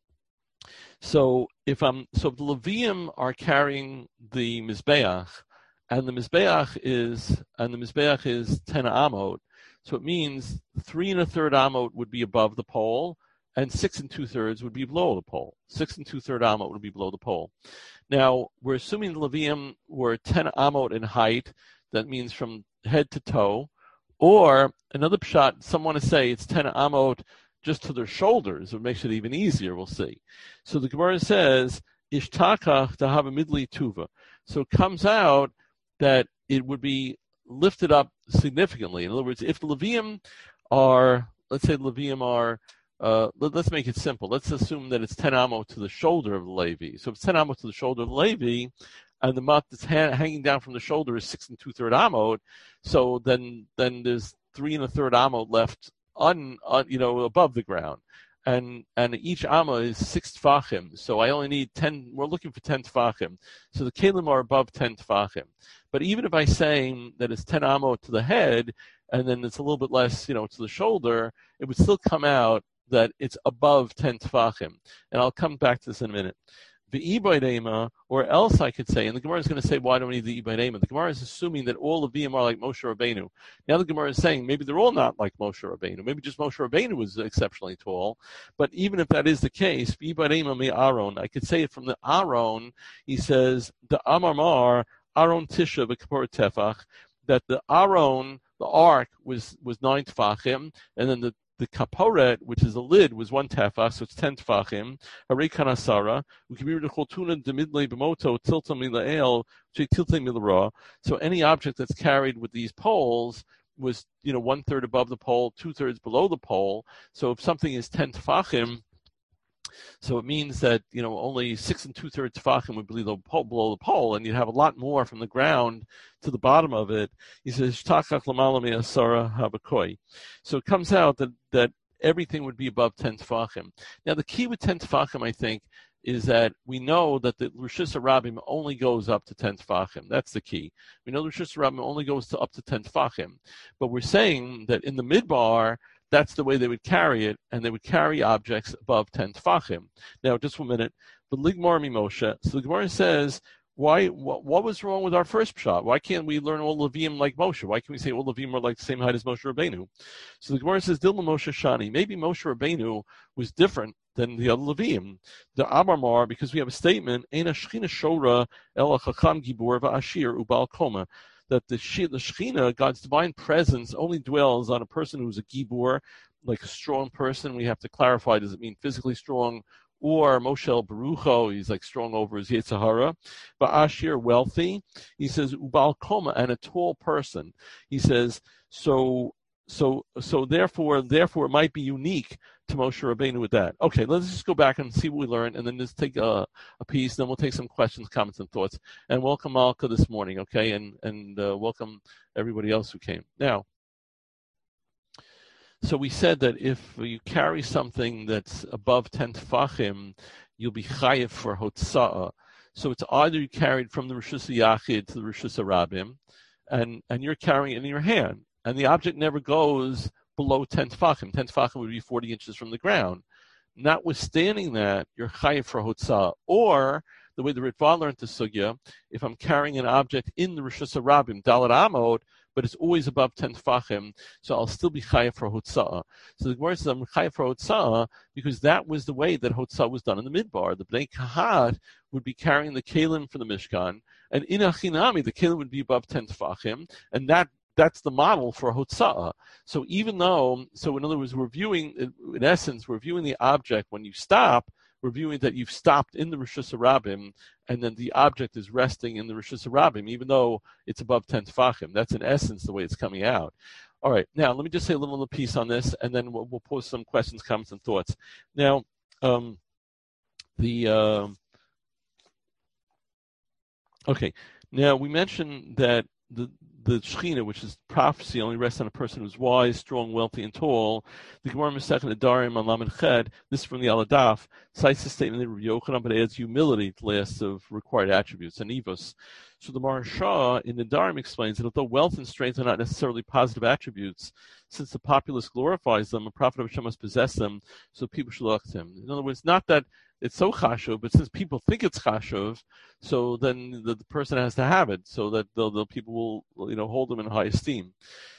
So if I'm so if the Levium are carrying the Mizbeach, and the Mizbeach is and the Mizbeach is ten amot, so it means three and a third amot would be above the pole, and six and two thirds would be below the pole. Six and two third amot would be below the pole. Now we're assuming the Levium were ten amot in height. That means from head to toe, or another pshat. Some want to say it's ten amot just to their shoulders, it makes it even easier, we'll see. So the Gemara says, ishtakach to have a midli tuva. So it comes out that it would be lifted up significantly. In other words, if the Levium are, let's say the Levium are, uh, let, us make it simple. Let's assume that it's ten amo to the shoulder of the Levi. So if it's ten amo to the shoulder of the Levi, and the mat that's ha- hanging down from the shoulder is six and two third amo, so then then there's three and a third amo left on, on you know above the ground. And and each amma is six tfachim, so I only need ten. We're looking for ten tfachim, so the kelim are above ten tfachim. But even if I say that it's ten amma to the head, and then it's a little bit less, you know, to the shoulder, it would still come out that it's above ten tfachim. And I'll come back to this in a minute. The ibaydema, or else I could say, and the Gemara is going to say, why do we need the ibaydema? The Gemara is assuming that all of them are like Moshe Rabbeinu. Now the Gemara is saying maybe they're all not like Moshe Rabbeinu. Maybe just Moshe Rabbeinu was exceptionally tall. But even if that is the case, ibaydema me Aaron, I could say it from the Aaron. He says the Amar Mar Aaron Tisha v'Kapor Tefach, that the Aaron, the ark was was nine tefachim, and then the The kaporet, which is a lid, was one tefach, so it's ten tefachim. Harei kanasara. We can be the choltuna demidle b'moto tilta milael tilta milra. So any object that's carried with these poles was, you know, one third above the pole, two thirds below the pole. So if something is ten tefachim, so it means that, you know, only six and two thirds tefachim would be below the pole, and you'd have a lot more from the ground to the bottom of it. He says, "Takach lamala me'asara habakoi." So it comes out that, that everything would be above ten tefachim. Now the key with ten tefachim, I think, is that we know that the Rishus Harabim only goes up to ten tefachim. That's the key. We know the Rishus Harabim only goes to up to ten tefachim, but we're saying that in the midbar, that's the way they would carry it, and they would carry objects above ten tefachim. Now, just one minute. But Ligmar mi Moshe. So the Gemara says, why? What, what was wrong with our first pshat? Why can't we learn all Levim like Moshe? Why can't we say all Levim are like the same height as Moshe Rabbeinu? So the Gemara says, Dilma Moshe Shani. Maybe Moshe Rabbeinu was different than the other Levim. The Amarmar, because we have a statement, Eina Shechina Shora El Chacham Gibor Va'ashir Ubal Koma, that the, the Shekhinah, God's divine presence, only dwells on a person who's a gibor, like a strong person. We have to clarify, does it mean physically strong, or Moshe Barucho, he's like strong over his Yetzer Hara. But Ashir, wealthy, he says, Ubal Koma, and a tall person. He says, so so so therefore, therefore it might be unique to Moshe Rabbeinu with that. Okay, let's just go back and see what we learned, and then just take a, a piece, then we'll take some questions, comments, and thoughts. And welcome Malka this morning, okay, and, and uh, welcome everybody else who came. Now, so we said that if you carry something that's above ten tefachim, you'll be chayiv for hotza'ah. So it's either you carried from the Rishus Yachid to the Rishus Harabim, and, and you're carrying it in your hand, and the object never goes below ten tefachim. ten tefachim would be forty inches from the ground. Notwithstanding that, you're chayiv for hotzah. Or, the way the Ritva learned the sugya, if I'm carrying an object in the Rishus Harabim, Dalet Amod, but it's always above ten tefachim, so I'll still be chayiv for hotzah. So the Gemara says I'm chayiv for hotzah because that was the way that hotzah was done in the midbar. The Bnei Kahat would be carrying the kelim for the Mishkan, and in Achinami, the kelim would be above ten tefachim, and that that's the model for hotza'ah. So even though, so in other words, we're viewing, in essence, we're viewing the object when you stop, we're viewing that you've stopped in the Rishus Harabim, and then the object is resting in the Rishus Harabim, even though it's above ten tefachim. That's in essence the way it's coming out. All right, now let me just say a little piece on this, and then we'll, we'll pose some questions, comments, and thoughts. Now, um, the, uh, okay, now we mentioned that the the Shechina, which is prophecy, only rests on a person who's wise, strong, wealthy, and tall. The Gemara Masechet Nedarim on Lamed Ched, this is from the Aladaf, cites the statement of Rabbi Yochanan, but adds humility to the list of required attributes, and Evos. So the Maharsha in Nedarim explains that although wealth and strength are not necessarily positive attributes, since the populace glorifies them, a prophet of Hashem must possess them, so people should look to him. In other words, not that it's so chashuv, but since people think it's chashuv, so then the, the person has to have it, so that the, the people will, you know, hold them in high esteem.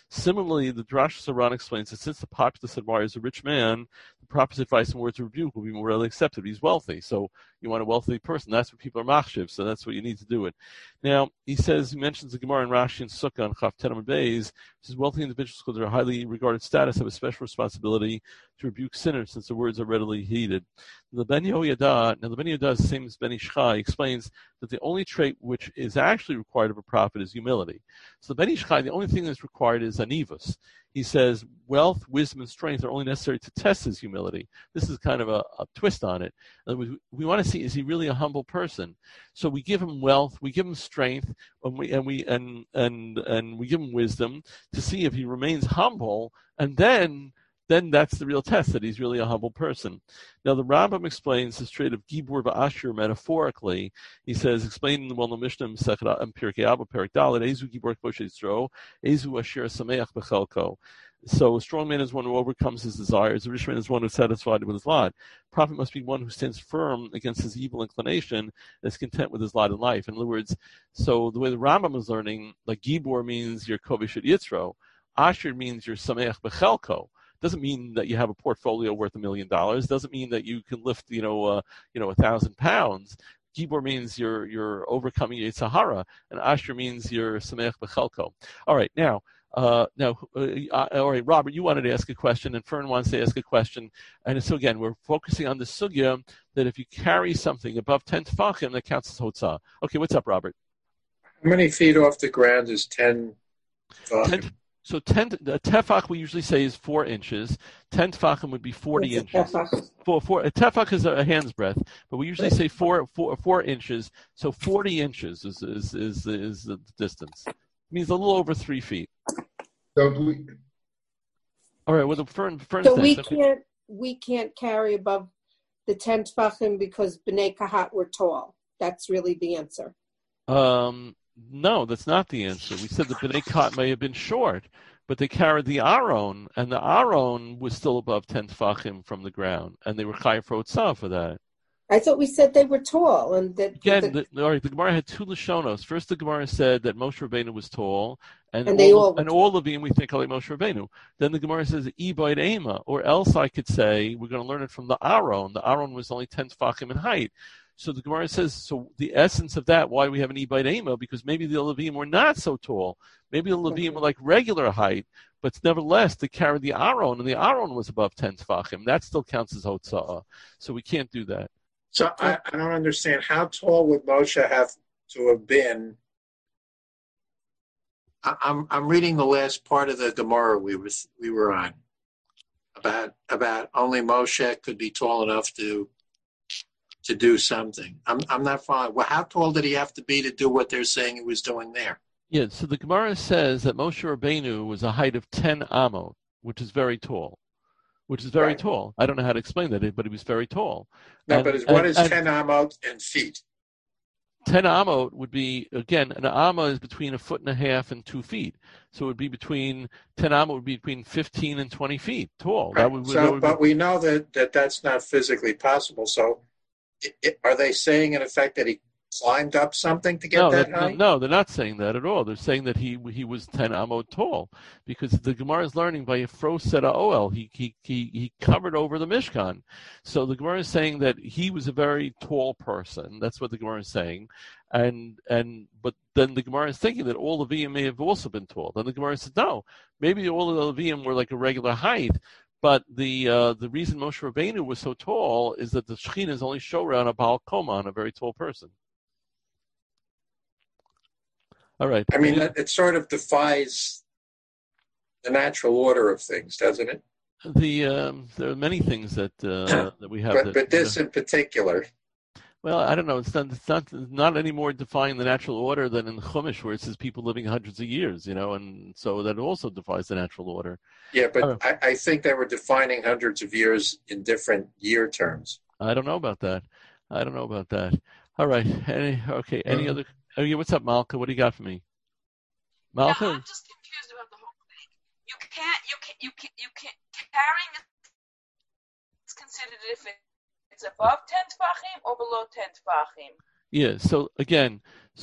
Similarly, the Drash Saran explains that since the populace admires a rich man, the prophet's advice and words of rebuke will be more readily accepted. He's wealthy, so you want a wealthy person. That's what people are machshiv, so that's what you need to do it. Now, he says, he mentions the Gemara in Rashi and Sukkah and Chaf Tenem and Beis, says wealthy individuals with their highly regarded status have a special responsibility to rebuke sinners since the words are readily heeded. The Ben Yehoyada, now the Ben Yehoyada is the same as Ben Ish Chai, explains that the only trait which is actually required of a prophet is humility. So the Ben Ish Chai, the only thing that's required is anivus. He says wealth, wisdom, and strength are only necessary to test his humility. This is kind of a, a twist on it. We, we want to see, is he really a humble person? So we give him wealth, we give him strength, and we and we and and and we give him wisdom to see if he remains humble, and then then that's the real test, that he's really a humble person. Now the Rambam explains this trait of Gibor v'Ashur metaphorically. He says, explaining the well-known Mishnah in Pirkei Abba, Perek Dalet, Ezu Gibor Koshe Yisro, Ezu Asher Sameach B'Chelko. So a strong man is one who overcomes his desires. A rich man is one who is satisfied with his lot. A prophet must be one who stands firm against his evil inclination and is content with his lot in life. In other words, so the way the Rambam is learning, like Gibor means you're Kovish Yitzro, Asher means you're Sameach B'Chelko. Doesn't mean that you have a portfolio worth a million dollars. Doesn't mean that you can lift, you know, uh, you know, a thousand pounds. Gibor means you're you're overcoming Yetzer Hara, and Asher means you're Sameach B'Chelko. All right, now, uh, now, uh, all right, Robert, you wanted to ask a question, and Fern wants to ask a question, and so again, we're focusing on the sugya that if you carry something above ten tefachim, that counts as hotzah. Okay, what's up, Robert? How many feet off the ground is ten tefachim? ten, So ten, a tefach we usually say is four inches. Ten tefachim would be forty What's inches. a tefach? Four, four, a tefach is a, a hand's breadth, but we usually say four, four, four inches. So forty inches is is is, is the distance. It means a little over three feet. Don't we? All right. Well, the fern, fern So we says, can't we can't carry above the ten tefachim because Bnei Kahat were tall. That's really the answer. Um, no, that's not the answer. We said the Bnei Kat may have been short, but they carried the Aron, and the Aron was still above ten tefachim from the ground, and they were chayav for otzah for that. I thought we said they were tall, and that Again, the, the, all right, the Gemara had two Lashonos. First, the Gemara said that Moshe Rabbeinu was tall, and, And they all, all were and all of them we think are like Moshe Rabbeinu. Then the Gemara says Iboid Ema, or else I could say we're going to learn it from the Aron. The Aron was only ten tefachim in height. So the Gemara says, so the essence of that, why we have an Iboid Ema, because maybe the Levim were not so tall. Maybe the Levim were like regular height, but nevertheless they carried the Aron, and the Aron was above ten tefachim. That still counts as Hotzah. So we can't do that. So I, I don't understand. How tall would Moshe have to have been? I, I'm I'm reading the last part of the Gemara we was we were on about about only Moshe could be tall enough to to do something. I'm I'm not following. Well, how tall did he have to be to do what they're saying he was doing there? Yeah. So the Gemara says that Moshe Rabbeinu was a height of ten amot, which is very tall. Which is very Right. tall. I don't know how to explain that, but he was very tall. No, And- but is, what and- is and- ten amot in feet? ten amot would be, again, an amma is between a foot and a half and two feet. So it would be between, ten amot would be between fifteen and twenty feet tall. That Right. would, that So, would but be, we know that, that that's not physically possible. So, i i are they saying in effect that he climbed up something to get no, that that- high? no, they're not saying that at all. They're saying that he he was ten amot tall, because the Gemara is learning by a froseta oel. He, he he he covered over the Mishkan. So the Gemara is saying that he was a very tall person. That's what the Gemara is saying. And and but then the Gemara is thinking that all the Levium may have also been tall. Then the Gemara says, no, maybe all of the Levium were like a regular height. But the uh, the reason Moshe Rabbeinu was so tall is that the Shekhinah is only showra on a Baal Koma, on a very tall person. All right. I mean, it, it sort of defies the natural order of things, doesn't it? The um, there are many things that uh, that we have. But, that, but this in particular, well, I don't know. It's not. It's not. Not any more defying the natural order than in Chumash, where it says people living hundreds of years. You know, and so that also defies the natural order. yeah, but Oh. I, I think they were defining hundreds of years in different year terms. I don't know about that. I don't know about that. All right. Any okay. Any Uh, other? Oh, yeah. What's up, Malka? What do you got for me? Yeah, Malka. I'm just confused about the whole thing. You can't, you can't, you can't, you can't. Carrying is considered if it, it's above ten tefachim or below ten tefachim. Yeah. So again, so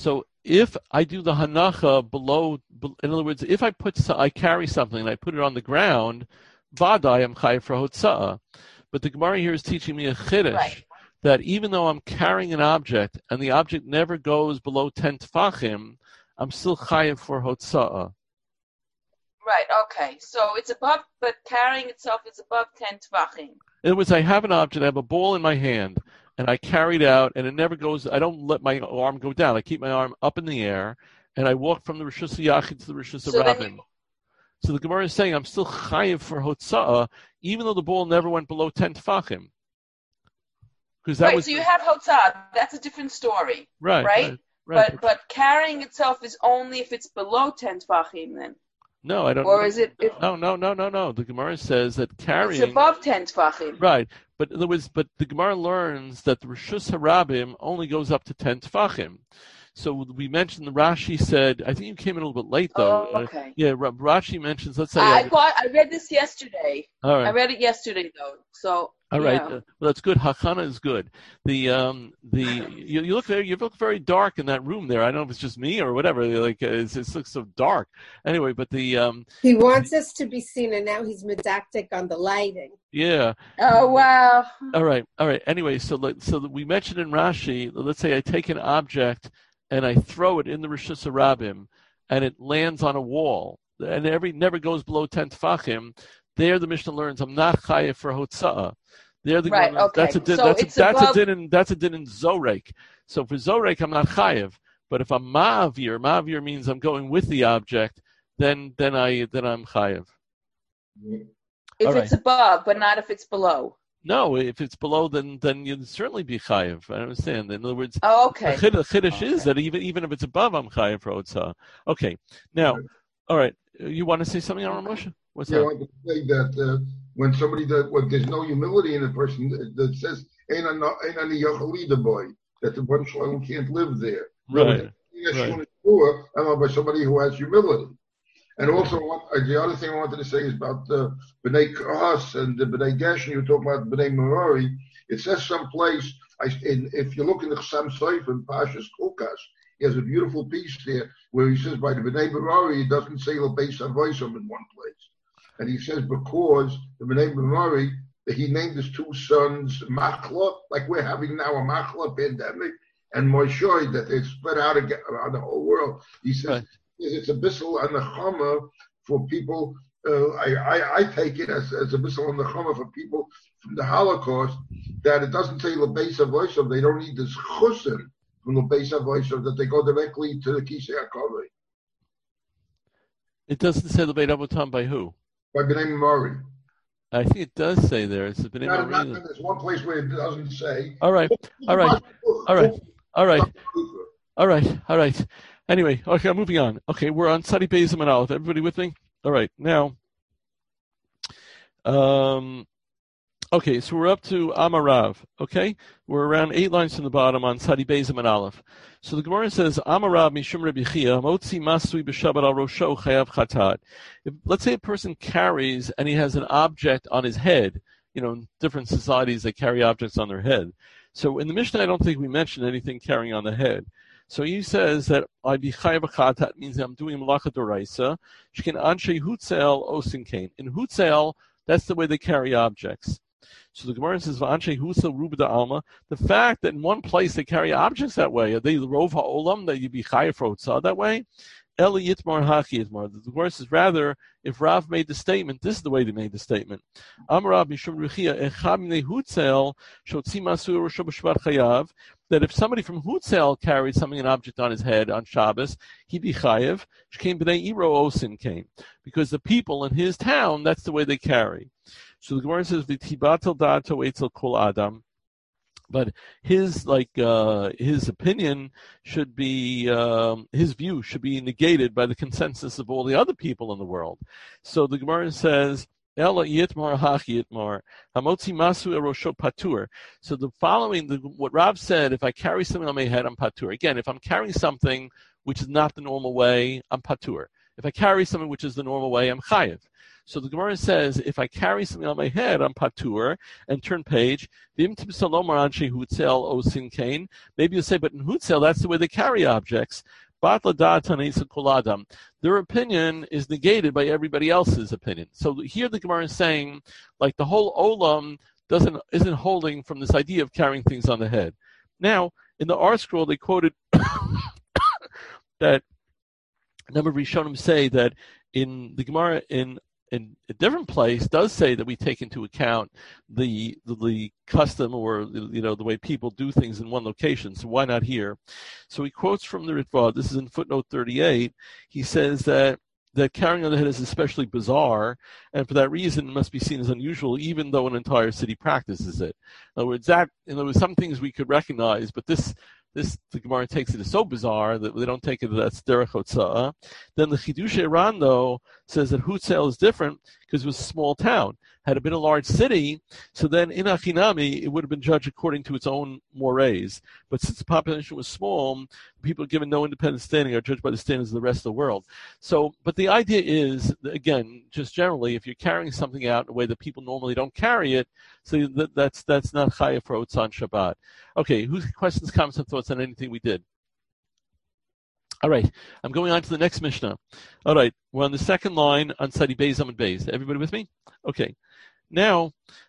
if I do the hanacha below, in other words, if I put I carry something and I put it on the ground, vadai I'm chayiv for hotza'ah. But the Gemara here is teaching me a chiddush Right. that even though I'm carrying an object and the object never goes below ten tefachim, I'm still chayiv for hotza'ah. Right. Okay. So it's above, but carrying itself is above ten tvachim. In other words, I have an object, I have a ball in my hand, and I carry it out, and it never goes, I don't let my arm go down. I keep my arm up in the air, and I walk from the Rishus HaYachid to the Rishus So then HaRabim. you- So the Gemara is saying I'm still chayiv for hotza'ah, even though the ball never went below ten tefachim. Because that Right. was So you have hotzah. That's a different story. right, right? right, right. But but carrying itself is only if it's below ten tvachim then, no, I don't. or is it if No, no, no, no, no. The Gemara says that it's carrying. above ten tvachim? Right, but in other words, but the Gemara learns that the Rishus HaRabim only goes up to ten tefachim. So we mentioned the Rashi said. I think you came in a little bit late though. Oh, okay. Uh, yeah, Ra- Rashi mentions. Let's say. I uh, thought I read this yesterday. all I right. read it yesterday though. So All right. yeah. Uh, well, that's good. Hakana is good. The um the you, you look very you look very dark in that room there. I don't know if it's just me or whatever. Like uh, it's, it looks so dark. Anyway, but the um He wants us to be seen, and now he's medactic on the lighting. yeah. Oh wow. All right. All right. Anyway, so let- so that we mentioned in Rashi. Let's say I take an object and I throw it in the Rishus HaRabim, and it lands on a wall, and every never goes below ten tefachim. There, the Mishnah learns I'm not chayiv for hotza'ah. There, the Right, Gemara- okay. that's a din. So that's a, it's that's above- a din. In, that's a din in zorek. So for zorek, I'm not chayiv. But if I'm ma'avir, ma'avir means I'm going with the object. Then, then I then I'm chayiv. If All it's above, but not if it's below. No, if it's below, then then you'd certainly be chayiv. I understand. In other words, Oh, okay. the chid- the chiddush Okay. is that even even if it's above, I'm chayiv for hotza'ah. Okay. Now, all right. You want to say something, Aaron Moshe? What's Yeah, I that? want to say that uh, when somebody that when there's no humility in a person that, that says ain't any yachalida boy that the one shalom can't live there. Right. Right. By somebody who has humility. And also, what, uh, the other thing I wanted to say is about uh, B'nai Kahas and the B'nai Gershon. You talk about B'nai Merari. It says someplace, I, in, if you look in the Chassam Sofer in Pashas Kulkas, he has a beautiful piece there where he says by the B'nai Merari, he doesn't say L'beis Avosim in one place. And he says because the B'nai Merari, he named his two sons Machla, like we're having now a Machla pandemic, and Moshe, that they spread out again around the whole world. He says, Right. it's a bissel and a chama for people. Uh, I, I I take it as, as a bissel and a chama for people from the Holocaust that it doesn't say L'beis Avosim. They don't need this chusin from L'beis Avosim that they go directly to the Kisei HaKavod It doesn't say the Beit Avotam by who? by B'nai Mari. I think it does say there. It's been Not, not, there's one place where it doesn't say. All right. All right. All right. All right. All right. All right. Anyway, okay, I'm moving on. Okay, we're on Sadi Beis and Aleph. Everybody with me? All right. Now, um, okay, so we're up to Amarav. Okay, we're around eight lines from the bottom on Sadi Beis and Aleph. So the Gemara says, Amarav mishum Rabbi Chia, motzi masui b'shabbat al rosho chayav chatat. If, let's say a person carries and he has an object on his head. You know, in different societies, they carry objects on their head. So in the Mishnah, I don't think we mentioned anything carrying on the head. So he says that I be chayav chatat means I'm doing malacha doraisa. Shkin anshe hutzel osin kain. In hutzel, that's the way they carry objects. So the Gemara says, "V'anshe hutzel ruba da alma." The fact that in one place they carry objects that way, are they the rov ha'olam that you be chayav for hutzah that way? Eli yitmar haki yitmar. The Gemara says rather, if Rav made the statement, this is the way they made the statement. Amarav mishum ruchia echad minei hutzel shotzi masur rosho b'shvat chayav. That if somebody from Hutzel carried something, an object on his head on Shabbos, he'd be chayev. Shkein b'nei iro osin came, because the people in his town, that's the way they carry. So the Gemara says v'tibatel da'ato etzel kol adam, but his like uh, his opinion should be um, his view should be negated by the consensus of all the other people in the world. So the Gemara says. Ela yitmar hachi yitmar hamotzi masu erosho patur. So the following, the, what Rav said, if I carry something on my head, I'm patur. Again, if I'm carrying something which is not the normal way, I'm patur. If I carry something which is the normal way, I'm chayev. So the Gemara says, if I carry something on my head, I'm patur. And turn page. Maybe you say, but in Hutzel, that's the way they carry objects. Their opinion is negated by everybody else's opinion. So here the Gemara is saying, like the whole olam doesn't isn't holding from this idea of carrying things on the head. Now, in the R scroll, they quoted that a number of Rishonim say that in the Gemara in in a different place does say that we take into account the, the the custom or you know the way people do things in one location. So why not here? So he quotes from the Ritva. This is in footnote thirty-eight. He says that that carrying on the head is especially bizarre, and for that reason it must be seen as unusual, even though an entire city practices it. In other words, that in other words, some things we could recognize, but this. This the Gemara takes it as so bizarre that they don't take it as derech hotzah. Then the Chidush Iran though says that Hutzel is different because it was a small town. Had it been a large city, so then in Achinami it would have been judged according to its own mores. But since the population was small, people given no independent standing are judged by the standards of the rest of the world. So, but the idea is, again, just generally, if you're carrying something out in a way that people normally don't carry it, so that, that's that's not chayav for Otzah on Shabbat. Okay, who's questions, comments, and thoughts on anything we did? All right, I'm going on to the next Mishnah. All right, we're on the second line on Sadi Beis Amud Beis. Everybody with me? Okay. Now,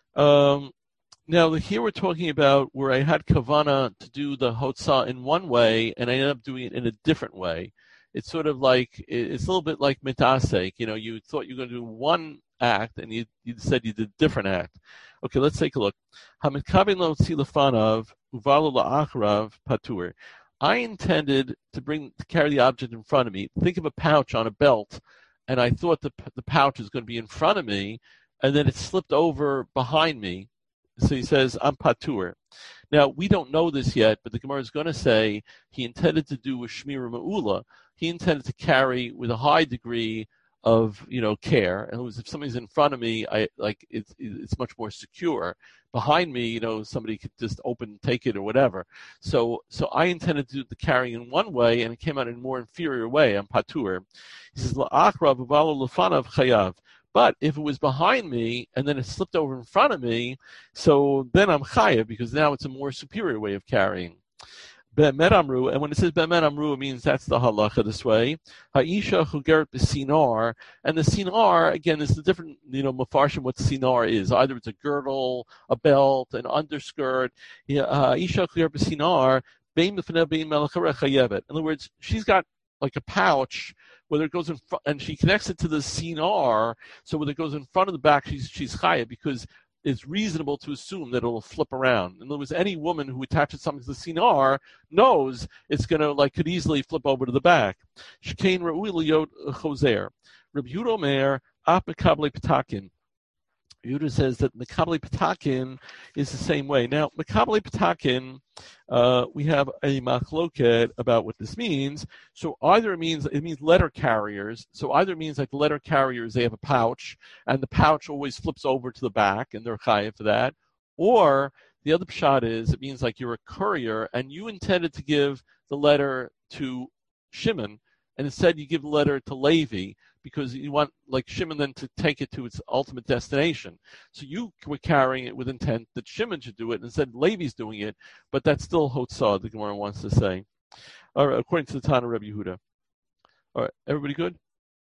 um, now here we're talking about where I had kavana to do the hotzah in one way, and I ended up doing it in a different way. It's sort of like it's a little bit like mitasek. You know, you thought you were going to do one act, and you you said you did a different act. Okay, let's take a look. Hamikabin lo tzilafanav uvalu la'achrav patur. I intended to bring to carry the object in front of me. Think of a pouch on a belt, and I thought the the pouch was going to be in front of me, and then it slipped over behind me. So he says, I'm patur. Now, we don't know this yet, but the Gemara is going to say he intended to do a shmira ma'ula. He intended to carry with a high degree of, you know, care. And it was, if somebody's in front of me, I like it's it's much more secure. Behind me, you know, somebody could just open and take it or whatever. So so I intended to do the carrying in one way, and it came out in a more inferior way. I'm patur. He says, la'achra v'valo l'fanav chayav. But if it was behind me and then it slipped over in front of me, so then I'm chayav because now it's a more superior way of carrying. Be'emet amru, and when it says be'emet amru, it means that's the halacha this way. Ha'isha hu geret b'sinar, and the sinar, again, is the different, you know, mafarshim what sinar is. Either it's a girdle, a belt, an underskirt. Ha'isha hu geret b'sinar, bein mefneh bein melachara chayevet. In other words, she's got like a pouch, whether it goes in front, and she connects it to the sinar, so whether it goes in front of the back, she's she's chayav because it's reasonable to assume that it'll flip around. In other words, any woman who attaches something to the sinar knows it's going to, like, could easily flip over to the back. Shekain ra'ui l'yot choser. Rabbi Yehuda Omer, ap mekabel petakin. Yehuda says that mekabel petakin is the same way. Now, mekabel petakin, uh, we have a machloket about what this means. So either it means it means letter carriers. So either it means like the letter carriers, they have a pouch, and the pouch always flips over to the back, and they're chayav for that. Or the other pshat is it means like you're a courier, and you intended to give the letter to Shimon, and instead you give the letter to Levi, because you want, like, Shimon then to take it to its ultimate destination. So you were carrying it with intent that Shimon should do it, and instead Levi's doing it, but that's still Hotzah, the Gemara wants to say. All right, according to the Tana Rebbe Yehuda. All right, everybody good?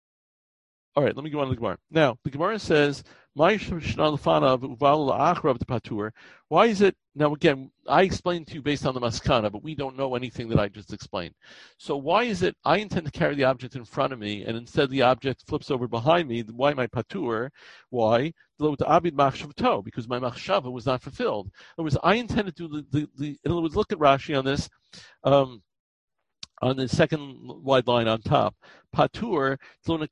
All right, let me go on to the Gemara. Now, the Gemara says, why is it, now again, I explained to you based on the maskana, but we don't know anything that I just explained. So why is it I intend to carry the object in front of me, and instead the object flips over behind me? Why am I patur? Why? Because my machshava was not fulfilled. In other words, I intended to do the, the, the in other words, look at Rashi on this. Um, on the second wide line on top, patur, it's like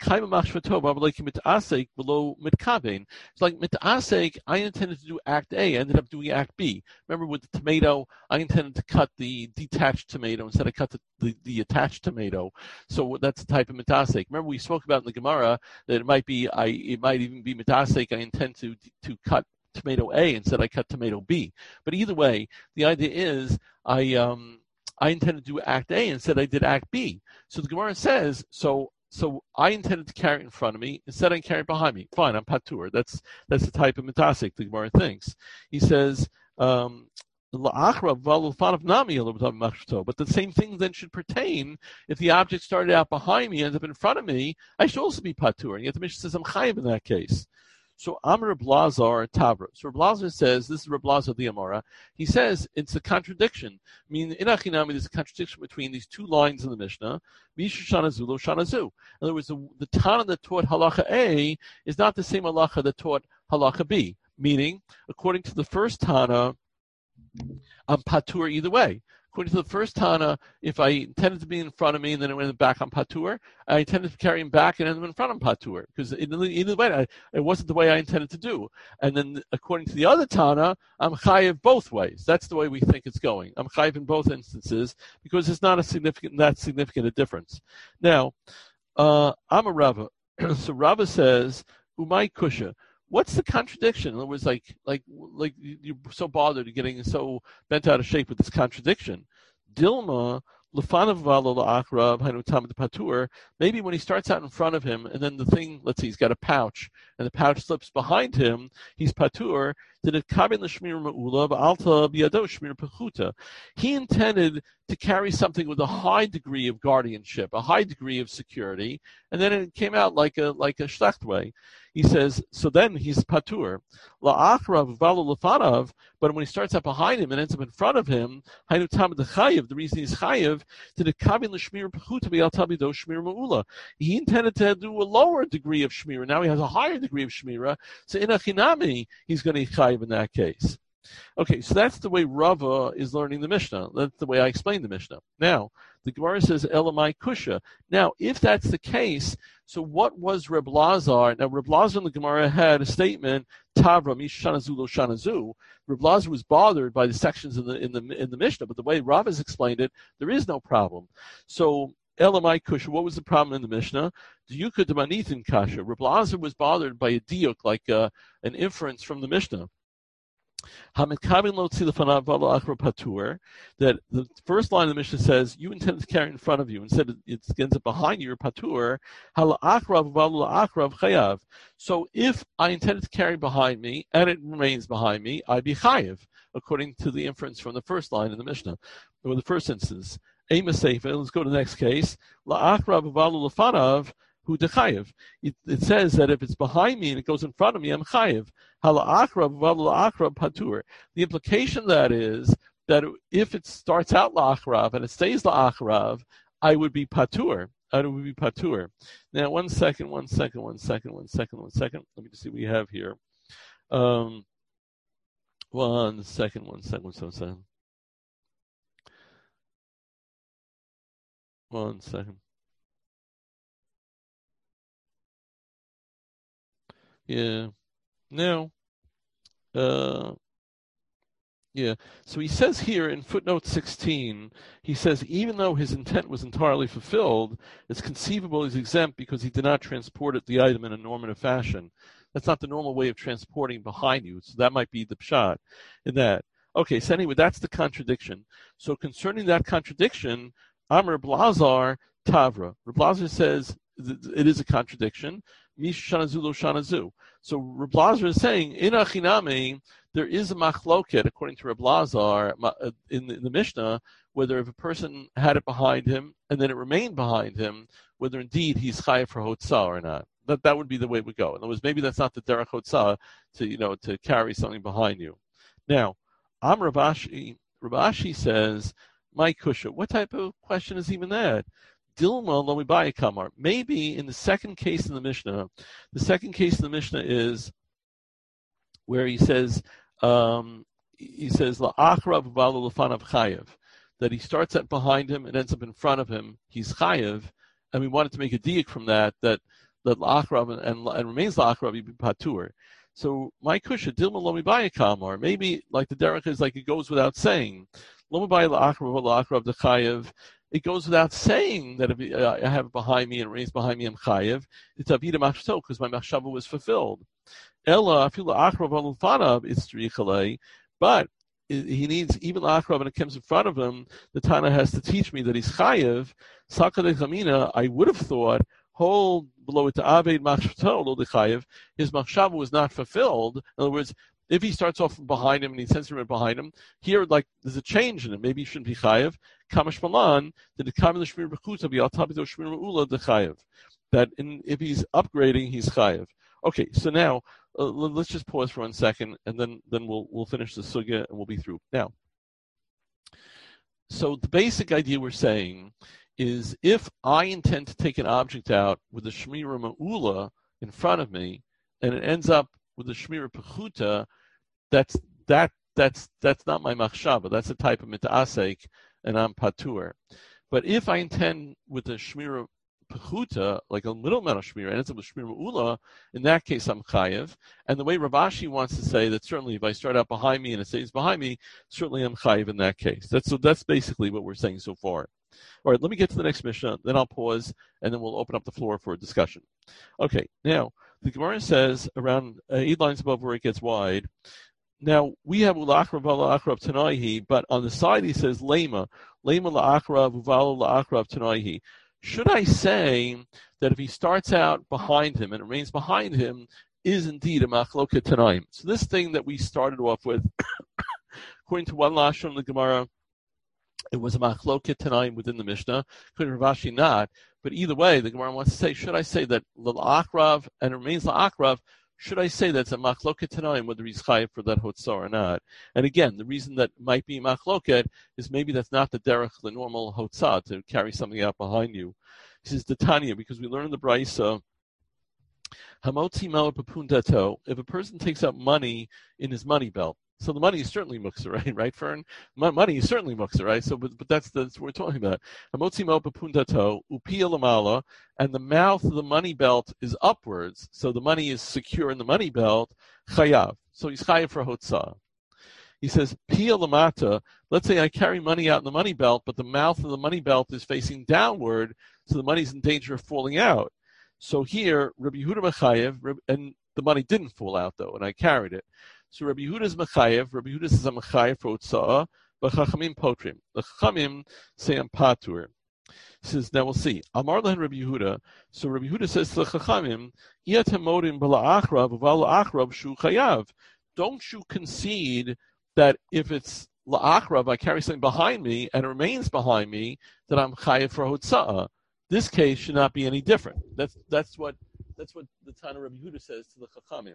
mitasek, I intended to do act A, I ended up doing act B. Remember with the tomato, I intended to cut the detached tomato instead I cut the, the, the attached tomato. So that's the type of mitasek. Remember we spoke about in the Gemara that it might be, I it might even be mitasek, I intend to to cut tomato A instead I cut tomato B. But either way, the idea is I um I intended to do Act A, instead I did Act B. So the Gemara says, so so I intended to carry it in front of me, instead I carry it behind me. Fine, I'm patur. That's that's the type of mitasek the Gemara thinks. He says, um, But the same thing then should pertain if the object started out behind me and ends up in front of me. I should also be patur. And yet the Mishnah says I'm chayiv in that case. So Amr Reb Lazar Tavra. So Reb Lazar says, this is Reb Lazar the Amora. He says it's a contradiction. I mean, in Achinami, there's a contradiction between these two lines in the Mishnah. Misha Shana Zu Lo Shana Zu. In other words, the, the Tana that taught halacha A is not the same halacha that taught halacha B. Meaning, according to the first Tana, I'm patur either way. According to the first Tana, if I intended to be in front of me and then it went back on patur, I intended to carry him back and end him in front of patur because either way, I, it wasn't the way I intended to do. And then, according to the other Tana, I'm chayiv both ways. That's the way we think it's going. I'm chayiv in both instances because it's not a significant, that significant a difference. Now, uh, I'm a Rava, so Rava says, "Umay kusha." What's the contradiction? In other words, like, like, like you're so bothered getting so bent out of shape with this contradiction. Dilma, lefanav v'alo la'achrav hainu tamid patur. Maybe when he starts out in front of him, and then the thing, let's see, he's got a pouch, and the pouch slips behind him, he's patur. Did it kabin l'shmir ma'ula v'alta b'yado shmir pechuta? He intended to carry something with a high degree of guardianship, a high degree of security, and then it came out like a like a shlecht way. He says, so then he's patur. La'achrav v'alo lefanav, but when he starts up behind him and ends up in front of him, hainu tamid chayiv. The reason he's chayiv, did it kabin l'shmir pechuta v'alta b'yado shmir ma'ula. He intended to do a lower degree of shmira. Now he has a higher degree of shmira. So in a chinami, he's going to be chayiv in that case. Okay, so that's the way Rava is learning the Mishnah. That's the way I explained the Mishnah. Now, the Gemara says, Elamai Kusha. Now, if that's the case, so what was Reb Lazar? Now, Reb Lazar in the Gemara had a statement, Tavra, Mish Shanazu Lo Shanazu. Reb Lazar was bothered by the sections in the in the in the Mishnah, but the way Rava has explained it, there is no problem. So, Elamai Kusha, what was the problem in the Mishnah? Diyuka Demanithin Kasha. Reb Lazar was bothered by a diuk, like uh, an inference from the Mishnah. That the first line of the Mishnah says, you intend to carry in front of you. Instead, it ends up behind you, you're patur. So if I intended to carry behind me, and it remains behind me, I'd be chayiv, according to the inference from the first line in the Mishnah, or the first instance. Let's go to the next case. It, it says that if it's behind me and it goes in front of me, I'm chayiv. The implication that is that if it starts out la'achrav and it stays la'achrav, I would be patur. I would be patur. Now, one second, one second, one second, one second, one second. Let me just see what we have here. Um, one second, one second, one second, one second. One second. Yeah. Now, uh, yeah. So he says here in footnote sixteen, he says, even though his intent was entirely fulfilled, it's conceivable he's exempt because he did not transport it, the item in a normative fashion. That's not the normal way of transporting behind you. So that might be the pshat in that. Okay, so anyway, that's the contradiction. So concerning that contradiction, Amr Reb Lazar Tavra. Reb Lazar says it is a contradiction. Mish Shanazu Lo Shanazu. So Reb Lazar is saying, in Achinami, there is a machloket, according to Reb Lazar, in the, in the Mishnah, whether if a person had it behind him and then it remained behind him, whether indeed he's chayav for hotzah or not. That that would be the way it would go. In other words, maybe that's not the derech hotzah to you know to carry something behind you. Now, Am Rav Ashi, Rav Ashi says, my kusha. What type of question is even that? Dilma lo mibai kamar. Maybe in the second case in the Mishnah, the second case in the Mishnah is where he says, um, he says la'achrav v'alo lefanav chayev, that he starts at behind him and ends up in front of him. He's chayev, and we wanted to make a diak from that that that la'achrav and, and, and remains la'achrav you be patur. So my kusha dilma lo mibai kamar. Maybe like the derech is like it goes without saying. Lo mibai la'achrav la'achrav the chayev. It goes without saying that if uh, I have it behind me and it remains behind me, I'm chayev. It's avida machshav because my machshava was fulfilled. Ella afilu achrav alufanav is tzrichalei, but he needs even achrav when it comes in front of him. The Tana has to teach me that he's chayev. Sakadei chamina. I would have thought hold below it to aved machshav lo the chayev. His machshava was not fulfilled. In other words, If he starts off from behind him and he sends him behind him, here, like, there's a change in it. Maybe he shouldn't be chayev. Kamash malan, that the kamil shmir b'chuta be al tabido shmir ma'ula de chayev. That in, if he's upgrading, he's chayev. Okay, so now uh, let's just pause for one second, and then then we'll we'll finish the sugya and we'll be through. Now, so the basic idea we're saying is if I intend to take an object out with the shmira ma'ula in front of me, and it ends up with the shmira pechuta, that's that that's that's not my machshava. That's a type of mit'asek, and I'm patur. But if I intend with the shmira pechuta, like a little amount of shmira, and it's with shmira ma'ula, in that case I'm chayev. And the way Rav Ashi wants to say that certainly if I start out behind me and it stays behind me, certainly I'm chayev in that case. That's so that's basically what we're saying so far. All right, let me get to the next Mishnah, then I'll pause, and then we'll open up the floor for a discussion. Okay, now, the Gemara says, around uh, eight lines above where it gets wide, now, we have ula'akrav ula'akrav tanaihi, but on the side he says lema, lema la'akrav uvalu la'akrav tanaihi. Should I say that if he starts out behind him and remains behind him, is indeed a machloket tanaim? So this thing that we started off with, according to one lashon in the Gemara, it was a machloket tanaim within the Mishnah. Could Rav Ashi not? But either way, the Gemara wants to say, should I say that la'akrav and it remains la'akrav? Should I say that's a machloket tanaim whether he's chayiv for that hotzah or not? And again, the reason that might be machloket is maybe that's not the derech, the normal hotzah to carry something out behind you. He says the Tanya, because we learn in the Brisa, hamotzi mel papundato. If a person takes out money in his money belt. So the money is certainly muksa, right? Right, Fern? Money is certainly muksa, right? So, but, but that's, the, that's what we're talking about. Hamotzi mo papundato, upia lamala, and the mouth of the money belt is upwards, so the money is secure in the money belt, chayav. So he's chayav for hotzah. He says, pia lamata, let's say I carry money out in the money belt, but the mouth of the money belt is facing downward, so the money's in danger of falling out. So here, Rabbi Yehuda mechayev, and the money didn't fall out though, and I carried it. So Rabbi Yehuda is mechayev. Rabbi Yehuda says I'm mechayev for hotzah, but Chachamim potrim. The Chachamim say I'm patur. He says, now we'll see. Amar lehen Rabbi Yehuda. So Rabbi Yehuda says to the Chachamim, Iatemodim b'la'achrav v'la'achrav shu chayav. Don't you concede that if it's la'achrav, I carry something behind me and it remains behind me, that I'm chayav for hotzah. This case should not be any different. That's that's what that's what the Tana Rabbi Yehuda says to the Chachamim.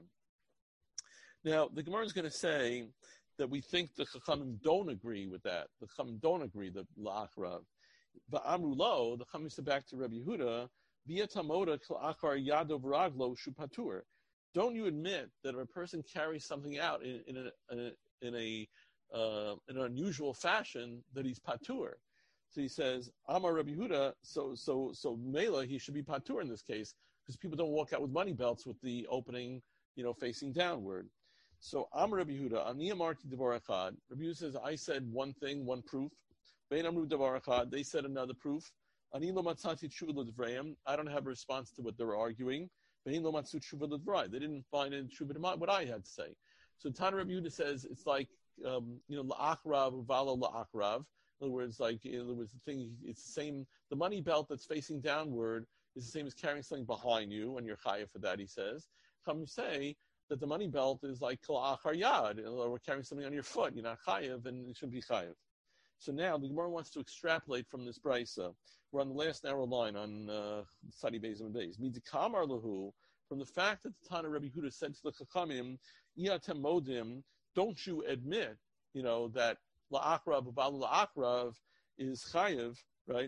Now, the Gemara is going to say that we think the Chachamim don't agree with that. The Chachamim don't agree that la'achrav. But Amru lo, the Chachamim said back to Rabbi Yehuda, via tamoda kla'achar yado v'raglo shu patur. Don't you admit that if a person carries something out in, in, a, in, a, in, a, uh, in an unusual fashion that he's patur? So he says, Amar Rabbi Yehuda, so so so Mela, he should be patur in this case, because people don't walk out with money belts with the opening, you know, facing downward. So Amar Rabbi Yehuda, Ani amarti davar echad. Rabbi Yehuda says, I said one thing, one proof. Bein amru davar echad. They said another proof. Ani lo matzati tshuva l'dvrayim. I don't have a response to what they're arguing. Bein lo matzu tshuva l'dvray. They didn't find in tshuva what I had to say. So Tana Rabbi Yehuda says it's like, um, you know, la'achrav uvalo la'achrav. In other words, like, in other words, the thing, it's the same. The money belt that's facing downward is the same as carrying something behind you, and you're chayav for that. He says, come say that the money belt is like kala'achar yad, or carrying something on your foot. You're not chayav, and it should be chayav. So now the Gemara wants to extrapolate from this brisa. We're on the last narrow line on uh, Sadi Beis and Beis. Midikamar lahu, from the fact that the Tana Rabbi Yehuda said to the Chachamim, Iatem modim, don't you admit, you know, that la'akrav u'balu la'akrav is chayav, right?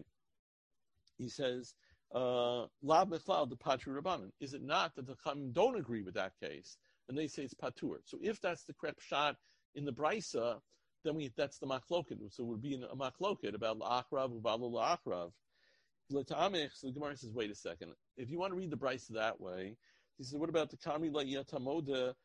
He says, La mechlal de patru rabbanan. Is it not that the Chachamim don't agree with that case, and they say it's patur? So if that's the correct shot in the brisa, then we that's the machloket. So it would be a machloket about la'akrav u'balu la'akrav. L'tamech. So the Gemara says, wait a second. If you want to read the brisa that way, he says, what about the kami la'iyatamoda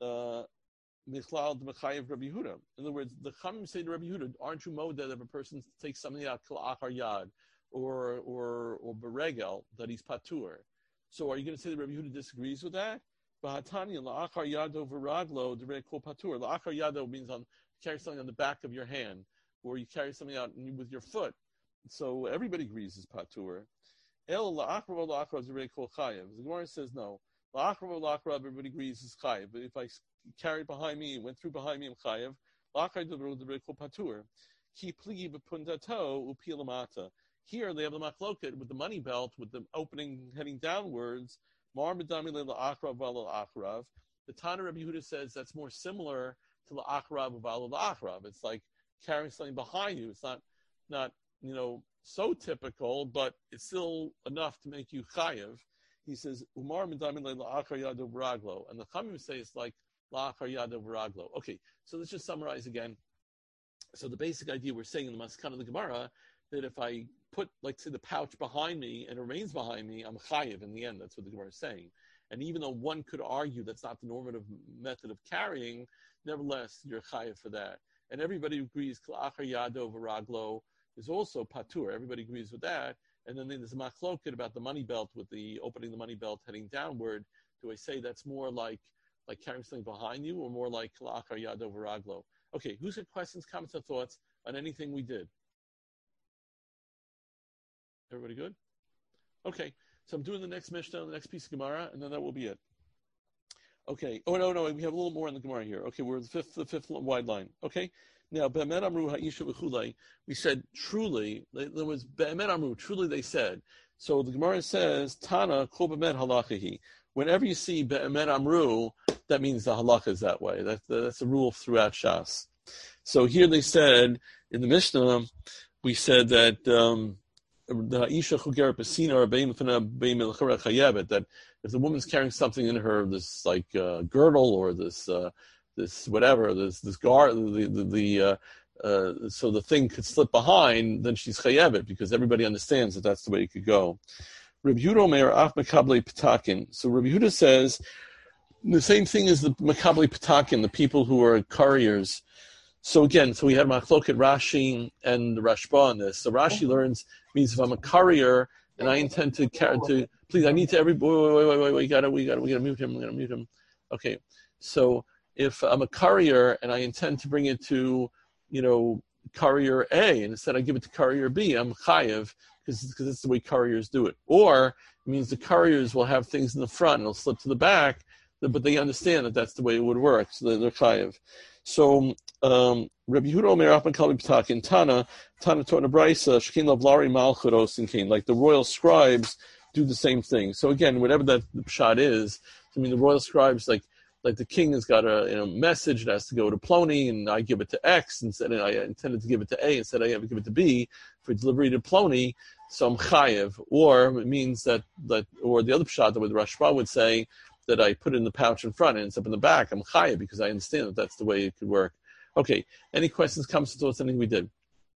michlal de mechayev Rabbi Yehuda? In other words, the Chachamim say to Rabbi Yehuda, aren't you moda that if a person takes something out kala'achar yad, or or or beregel, that he's patur? So are you going to say that Rabbi Yehuda disagrees with that? B'hatanya la'achar yado v'raglo d'rei kol patur. La'achar yado means on carry something on the back of your hand, or you carry something out with your foot. So everybody agrees is patur. El la'achar la'achar d'rei kol chayev. The Gemara says no. La'achrav la'achrav, everybody agrees is chayiv. But if I carried behind me, went through behind me, I'm chayiv. La'achrav d'reko patur. Ki pligi b'pundato upi lamata. Here they have the machloket with the money belt, with the opening heading downwards. Mar b'dami la'achrav v'la'achrav. The Tana Rabbi Yehuda says that's more similar to la'achrav v'la'achrav. It's like carrying something behind you. It's not, not you know, so typical, but it's still enough to make you chayiv. He says, Umar midami la'achar yadav raglo. And the Chamim say it's like la'achar yadav raglo. Okay, so let's just summarize again. So the basic idea we're saying in the Maskana of the Gemara, that if I put, like, say, the pouch behind me and it remains behind me, I'm chayiv in the end. That's what the Gemara is saying. And even though one could argue that's not the normative method of carrying, nevertheless, you're chayiv for that. And everybody agrees, la'achar yadav raglo is also patur. Everybody agrees with that. And then there's a machloket about the money belt with the opening the money belt heading downward. Do I say that's more like like carrying something behind you, or more like la'achar yadav raglo? Okay, who's got questions, comments, or thoughts on anything we did? Everybody good? Okay, so I'm doing the next Mishnah, the next piece of Gemara, and then that will be it. Okay. Oh no, no, we have a little more in the Gemara here. Okay, we're the fifth, the fifth wide line. Okay. Now, Be'emet Amru Ha'isha V'chulei, we said truly, there was Be'emet Amru, truly they said. So the Gemara says, Tana Kol Be'emet Halachahi. Whenever you see Be'emet Amru, that means the halacha is that way. That's the, that's a rule throughout Shas. So here they said, in the Mishnah, we said that um, the Ha'isha Chuger Pesina or Be'im Fana Be'im Elchara Chayebet, that if the woman's carrying something in her, this like uh, girdle or this uh, this whatever, this this guard, the the, the uh, uh, so the thing could slip behind, then she's chayevet, because everybody understands that that's the way it could go. Rabbi Yehuda Omer af makabli petakin. So Rabbi Yehuda says the same thing as the makabli petakin, the people who are couriers. So again, so we had Machloket Rashi and the Rashba on this. So Rashi learns means if I'm a courier and I intend to carry to, please, I need to every wait wait wait wait we gotta we gotta we gotta mute him. We gotta mute him. Okay, so if I'm a courier and I intend to bring it to, you know, courier A, and instead I give it to courier B, I'm chayev, because because that's the way couriers do it. Or it means the couriers will have things in the front and it'll slip to the back, but they understand that that's the way it would work, so they're chayev. So um, Rabbi Yehuda Omer Apan Kalbi P'takin Tana Tana Tona Brisa Shkin Lavlari Malchuros and Kain, like the royal scribes do the same thing. So again, whatever that the pshat is, I mean the royal scribes, like like the king has got a you know, message that has to go to Plony, and I give it to X instead. I intended to give it to A instead. I have to give it to B for delivery to Plony. So I'm chayev. Or it means that that, or the other pshat that the Rashba would say that I put it in the pouch in front and it's up in the back. I'm chayev because I understand that that's the way it could work. Okay. Any questions, comments, thoughts? Anything we did?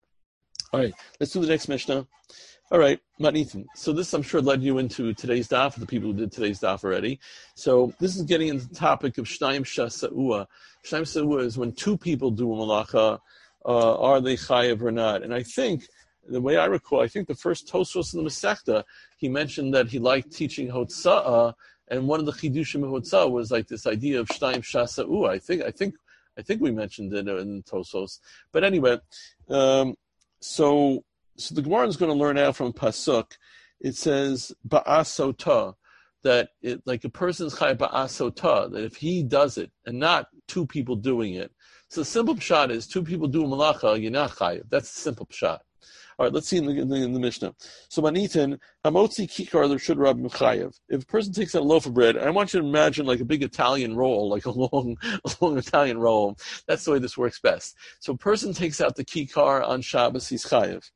All right. Let's do the next Mishnah. All right, Matnithan. So this, I'm sure, led you into today's daf, the people who did today's daf already. So this is getting into the topic of Shnayim Shasa'ua. Shnayim Shasa'ua is when two people do a malacha, uh, are they chayev or not? And I think, the way I recall, I think the first Tosfos in the Masechta, he mentioned that he liked teaching Hotza'ah, and one of the Chidushim of Hotza'ah was like this idea of Shnayim Shasa'ua. I think, I think, I think we mentioned it in Tosfos. But anyway, um, so... So the Gemara is going to learn out from Pasuk. It says ba'asota, that it, like a person's chayav ba'asota, that if he does it and not two people doing it. So the simple pshat is two people do a malacha, you're not chayav. That's the simple pshat. All right, let's see in the, in the, in the Mishnah. So manitin hamotzi kikar l'rshut rab chayav. If a person takes out a loaf of bread, I want you to imagine like a big Italian roll, like a long, a long Italian roll. That's the way this works best. So a person takes out the kikar on Shabbos, he's chayav.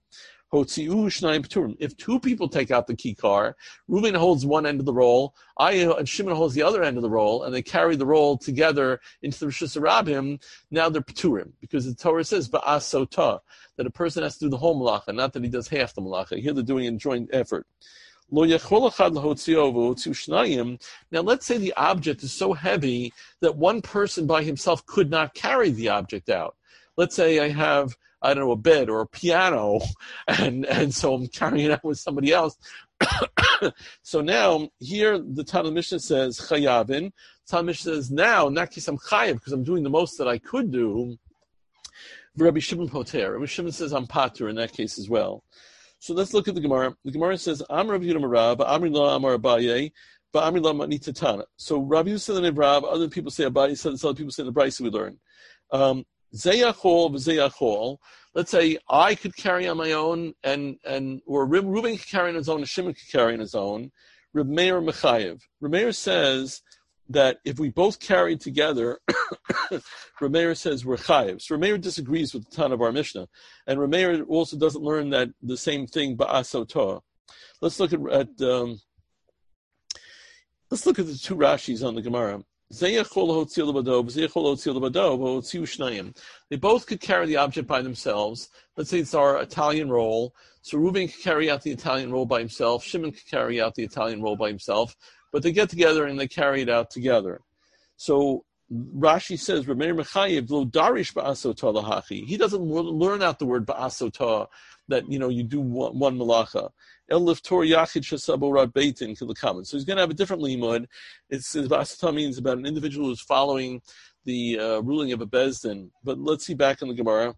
If two people take out the kikar, Reuben holds one end of the roll, I and Shimon holds the other end of the roll, and they carry the roll together into the Rishus Harabim, now they're Peturim, because the Torah says ba'asota, that a person has to do the whole malacha, not that he does half the malacha. Here they're doing a joint effort. Now let's say the object is so heavy that one person by himself could not carry the object out. Let's say I have, I don't know, a bed or a piano, and, and so I'm carrying it out with somebody else. So now, here the Tana Mishnah says, Chayavin. Tana Mishnah says, now, in that case, I'm Chayav, because I'm doing the most that I could do. Rabbi Shimon Poter. Rabbi Shimon says, I'm Patur in that case as well. So let's look at the Gemara. The Gemara says, Am Rabbi Yehuda Marab, Amri Lo Amar Abaye, So Rabbi Yusuf and Rab, other people say Abaye said this, other people say the Brisa we learn. Um, Zeyachol v'zeyachol. Let's say I could carry on my own, and and or Reuben could carry on his own, and Shimon could carry on his own. Reb Meir Mechayev. Reb Meir says that if we both carried together, Reb Meir says we're chayev. So Reb Meir disagrees with the Tan of our Mishnah, and Reb Meir also doesn't learn that the same thing ba'asotah. Let's look at, at um, let's look at the two Rashis on the Gemara. They both could carry the object by themselves. Let's say it's our Italian roll. So Reuben could carry out the Italian roll by himself. Shimon could carry out the Italian roll by himself. But they get together and they carry it out together. So Rashi says, he doesn't learn out the word ba'asotah, that, you know, you do one, one malacha. So he's going to have a different limud. It's ba'asotah means about an individual who's following the uh, ruling of a bezdin. But let's see back in the Gemara.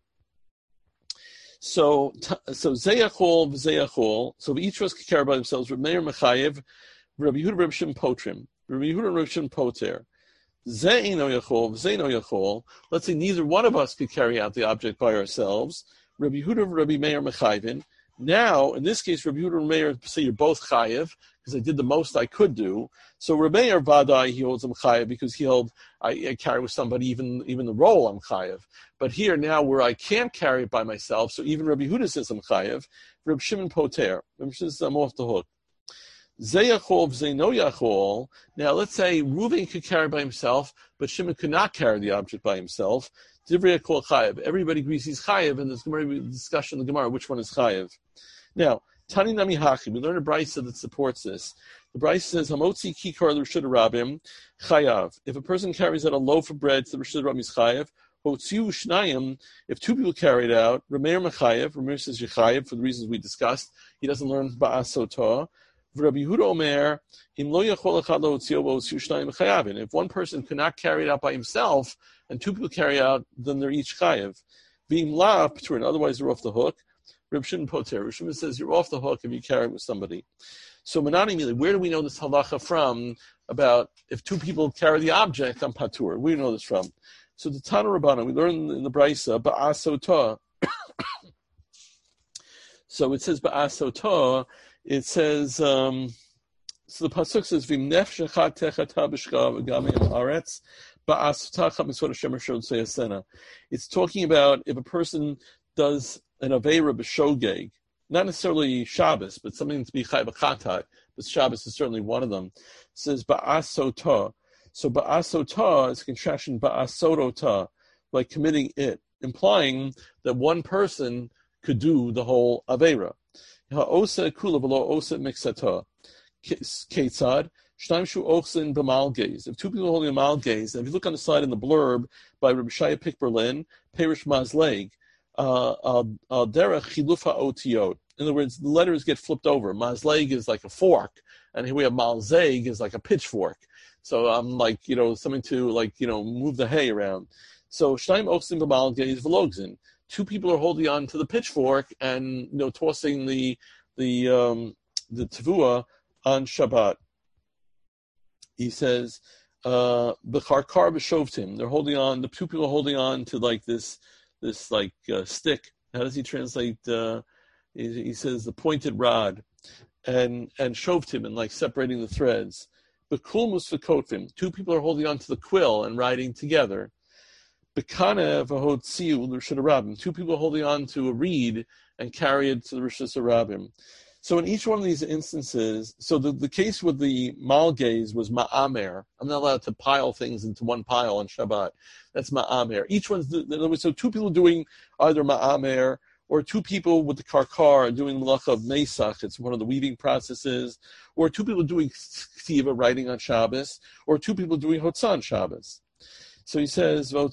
So, so zeyachol v'zeyachol. So each of us can care by themselves. Reb Meir Mechayev, Rabbi Yehuda, Reb Shimon Potrim, Rabbi Yehuda, Reb Shimon Poter. Zeino yachol, zeino yachol. Let's say neither one of us could carry out the object by ourselves. Rabbi Yehuda, Rabbi Meir Mechayvin. Now, in this case, Rabbi Yehuda and Meir say you're both chayev because I did the most I could do. So Rabbi Meir Vadai, he holds him chayev because he held I, I carry with somebody even even the role I'm chayev. But here now where I can't carry it by myself, so even Rabbi Yehuda says I'm chayev. Rabbi Shimon Poter. Rabbi Shimon says I'm off the hook. Zeyachol v'zeyno yachol. Now let's say Reuven could carry by himself, but Shimon could not carry the object by himself. Divrei kol chayev. Everybody agrees he's chayev, and there's Gemara discussion in the Gemara which one is chayev. Now, Tani Nami Hachi, we learn a brisa that supports this. The brisa says, Hamotzi kikar l'rshut rabim chayav. If a person carries out a loaf of bread to the rshut rabim is chayav. Hotziu shnayim. If two people carry it out, Rameir mechayev. Rameir says yechayev for the reasons we discussed. He doesn't learn ba'asotah. Rabbi Yehuda Omer, Im lo yachol echad lohotzio v'hotziu shnayim chayavin. If one person cannot carry it out by himself, and two people carry out, then they're each chayev. V'im la p'turin. Otherwise, they're off the hook. Reb Shimon Poter. Reb Shimon says you're off the hook if you carry it with somebody. So Menani, where do we know this halacha from about if two people carry the object on patur? Where do we know this from? So the Tana Rabbana, we learn in the Brisa, ba'asotah. So it says ba'asotah. It says, um, so the pasuk says, "Vim nefesh echad techata b'shka v'gam im aretz ba'asotah chad mitzvot Hashem shod seyasena." It's talking about if a person does an aveira b'shogeg, not necessarily Shabbos, but something to be chay b'chatat, but Shabbos is certainly one of them. It says ba'asotah. So ba'asotah is a contraction ba'asototah, like committing it, implying that one person could do the whole aveira. Ha'osa kula v'lo osa mixatah. Ketzad shnaim shu ochsin b'malgez. If two people are holding a malgez, and if you look on the side in the blurb by Rabbi Shaya Pick Berlin, Perish Mazleg, derech chilufa otiot. In other words, the letters get flipped over. Mazleg is like a fork, and here we have malzeg is like a pitchfork. So I'm um, like, you know, something to like, you know, move the hay around. So shnaim ochsin b'malgez v'logzin. Two people are holding on to the pitchfork and, you know, tossing the the um, the tevua on Shabbat. He says, uh, "B'charkar b'shovtim." They're holding on. The two people are holding on to like this this like uh, stick. How does he translate? Uh, he, he says the pointed rod, and and shovtim, and like separating the threads. B'kulmus v'kotvim. Two people are holding on to the quill and riding together. B'kana v'hotziu l'rshut harabim. Two people holding on to a reed and carry it to the rshut harabim. So in each one of these instances, so the, the case with the malgez was ma'amer. I'm not allowed to pile things into one pile on Shabbat. That's ma'amer. Each one's, so two people doing either ma'amer, or two people with the karkar doing malacha of mesach, it's one of the weaving processes, or two people doing ktiva, writing on Shabbos, or two people doing hotzah on Shabbos. So he says, I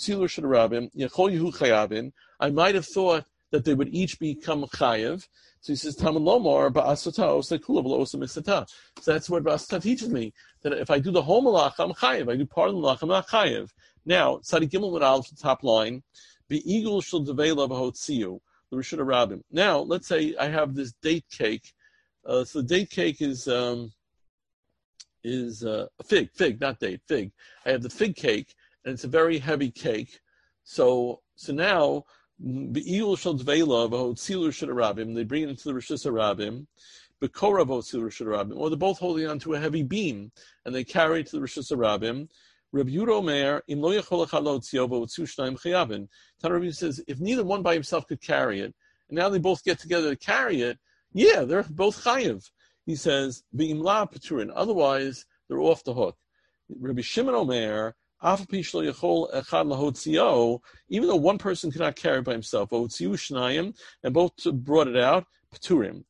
might have thought that they would each become chayev. So he says, Talmud Lomar ba'asotah osei kula v'lo osei mitzatah. So that's what ba'asotah teaches me, that if I do the whole malach, I'm chayev. I do part of the malach, I'm not chayev. Now, Tzadi Gimel with Aleph, the top line, be'igul shel devela v'hotziu the rshut harabim. Now, let's say I have this date cake. Uh, so the date cake is um, is uh, a fig, fig, not date, fig. I have the fig cake, and it's a very heavy cake. So so now, be'il shel dveila v'hotzilur shel rabim, they bring it into the Rishus Rabim, b'kora v'hotzilur shel rabim, or they're both holding onto a heavy beam, and they carry it to the Rishus Rabim. Rabbi Yehuda Omer, im lo yachol echad lahotzio v'hotziu shnayim chayavin. Tana Rabbi says, if neither one by himself could carry it, and now they both get together to carry it, yeah, they're both chayiv. He says, be'im la paturin, otherwise they're off the hook. Rabbi Shimon Omer, even though one person could not carry it by himself, and both brought it out, paturim.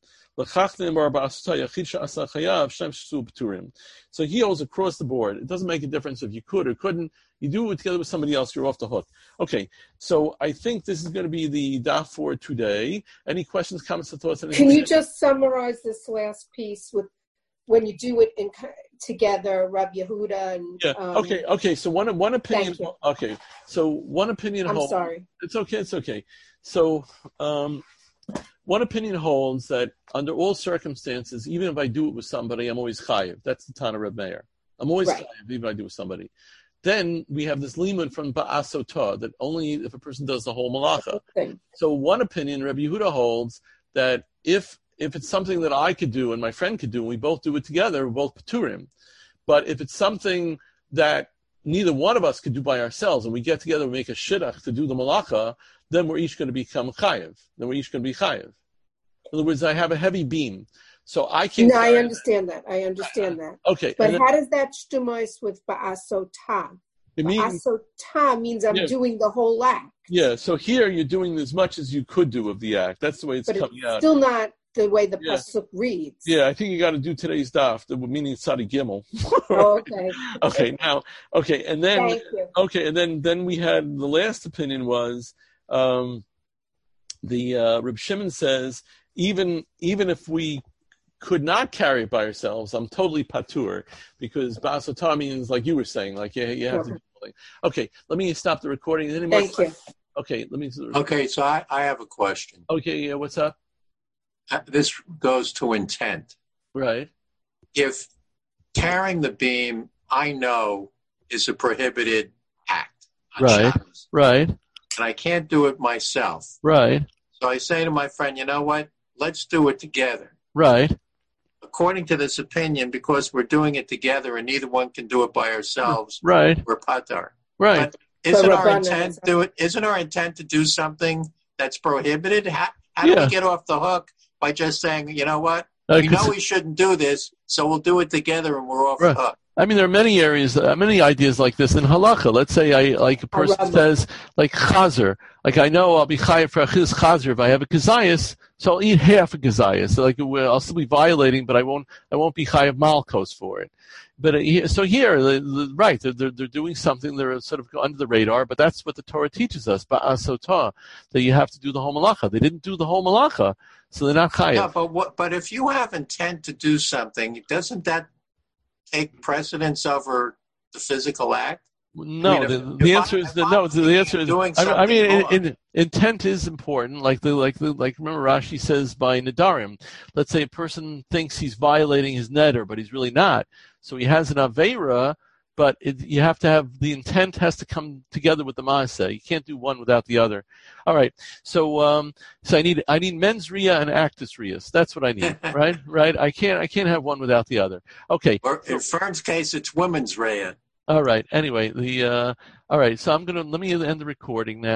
So he holds across the board. It doesn't make a difference if you could or couldn't. You do it together with somebody else, you're off the hook. Okay, so I think this is going to be the daf for today. Any questions, comments, or thoughts? Can you just summarize this last piece with when you do it in together, Rabbi Yehuda and yeah. Um, okay. Okay. So one one opinion. Okay. So one opinion. I'm holds, sorry. It's okay. It's okay. So um, one opinion holds that under all circumstances, even if I do it with somebody, I'm always chayiv. That's the Tana Reb Meir. I'm always right. chayiv, even if I do it with somebody. Then we have this limud from Ba'asotah that only if a person does the whole malacha. Okay. So one opinion, Rabbi Yehuda holds that if if it's something that I could do and my friend could do, and we both do it together, we're both paturim. But if it's something that neither one of us could do by ourselves, and we get together and make a shidduch to do the malacha, then we're each going to become chayiv. Then we're each going to be chayiv. In other words, I have a heavy beam, so I can't. No, I understand that. that. I understand that. Okay, but then, how does that shtumais with ba'asotah? It means, ba'asotah means I'm yeah. doing the whole act. Yeah. So here you're doing as much as you could do of the act. That's the way it's but coming it's out. Still not the way the yeah. pasuk reads. Yeah, I think you got to do today's daf, the meaning Tzadi Gimel. Oh, okay. Okay, now, okay, and then, Thank you. okay, and then, then we had the last opinion was, um, the uh, Reb Shimon says even even if we could not carry it by ourselves, I'm totally patur because basotah means like you were saying, like you, you have okay. to do something. Okay, let me stop the recording. Any more Thank questions? You. Okay, let me. Okay, so I, I have a question. Okay, yeah, what's up? Uh, this goes to intent. Right. If carrying the beam, I know, is a prohibited act. Right. Shabbos, right. And I can't do it myself. Right. So I say to my friend, you know what? Let's do it together. Right. According to this opinion, because we're doing it together and neither one can do it by ourselves, right. we're patar. Right. But isn't our intent do it? Isn't our intent to do something that's prohibited? How, how yeah. do we get off the hook by just saying, you know what? Uh, we know we shouldn't do this, so we'll do it together and we're off right. the hook. I mean, there are many areas, uh, many ideas like this in halacha. Let's say I, like a person says, like chazer, like I know I'll be chayav for a chiz chazer if I have a kazayas, so I'll eat half a kazayas. So like I'll still be violating, but I won't, I won't be chayav malkos for it. But uh, so here, the, the, right, they're, they're they're doing something. They're sort of under the radar, but that's what the Torah teaches us, ba'asotah, that you have to do the whole malacha. They didn't do the whole malacha, so they're not chayav. Yeah, but what? But if you have intent to do something, doesn't that take precedence over the physical act? No, I mean, the, if, the if answer I, is the, no. The, the answer is. I, I mean, in, in, intent is important. Like the like the like. Remember, Rashi says by Nadarim. Let's say a person thinks he's violating his neder, but he's really not. So he has an aveira, but it, you have to have the intent has to come together with the maaseh. You can't do one without the other. All right. So um, so I need I need mens riyah and actus riyah. That's what I need. right. Right. I can't I can't have one without the other. Okay. Or in Fern's case, it's women's riyah. All right. Anyway, the uh, all right. So I'm gonna let me end the recording now.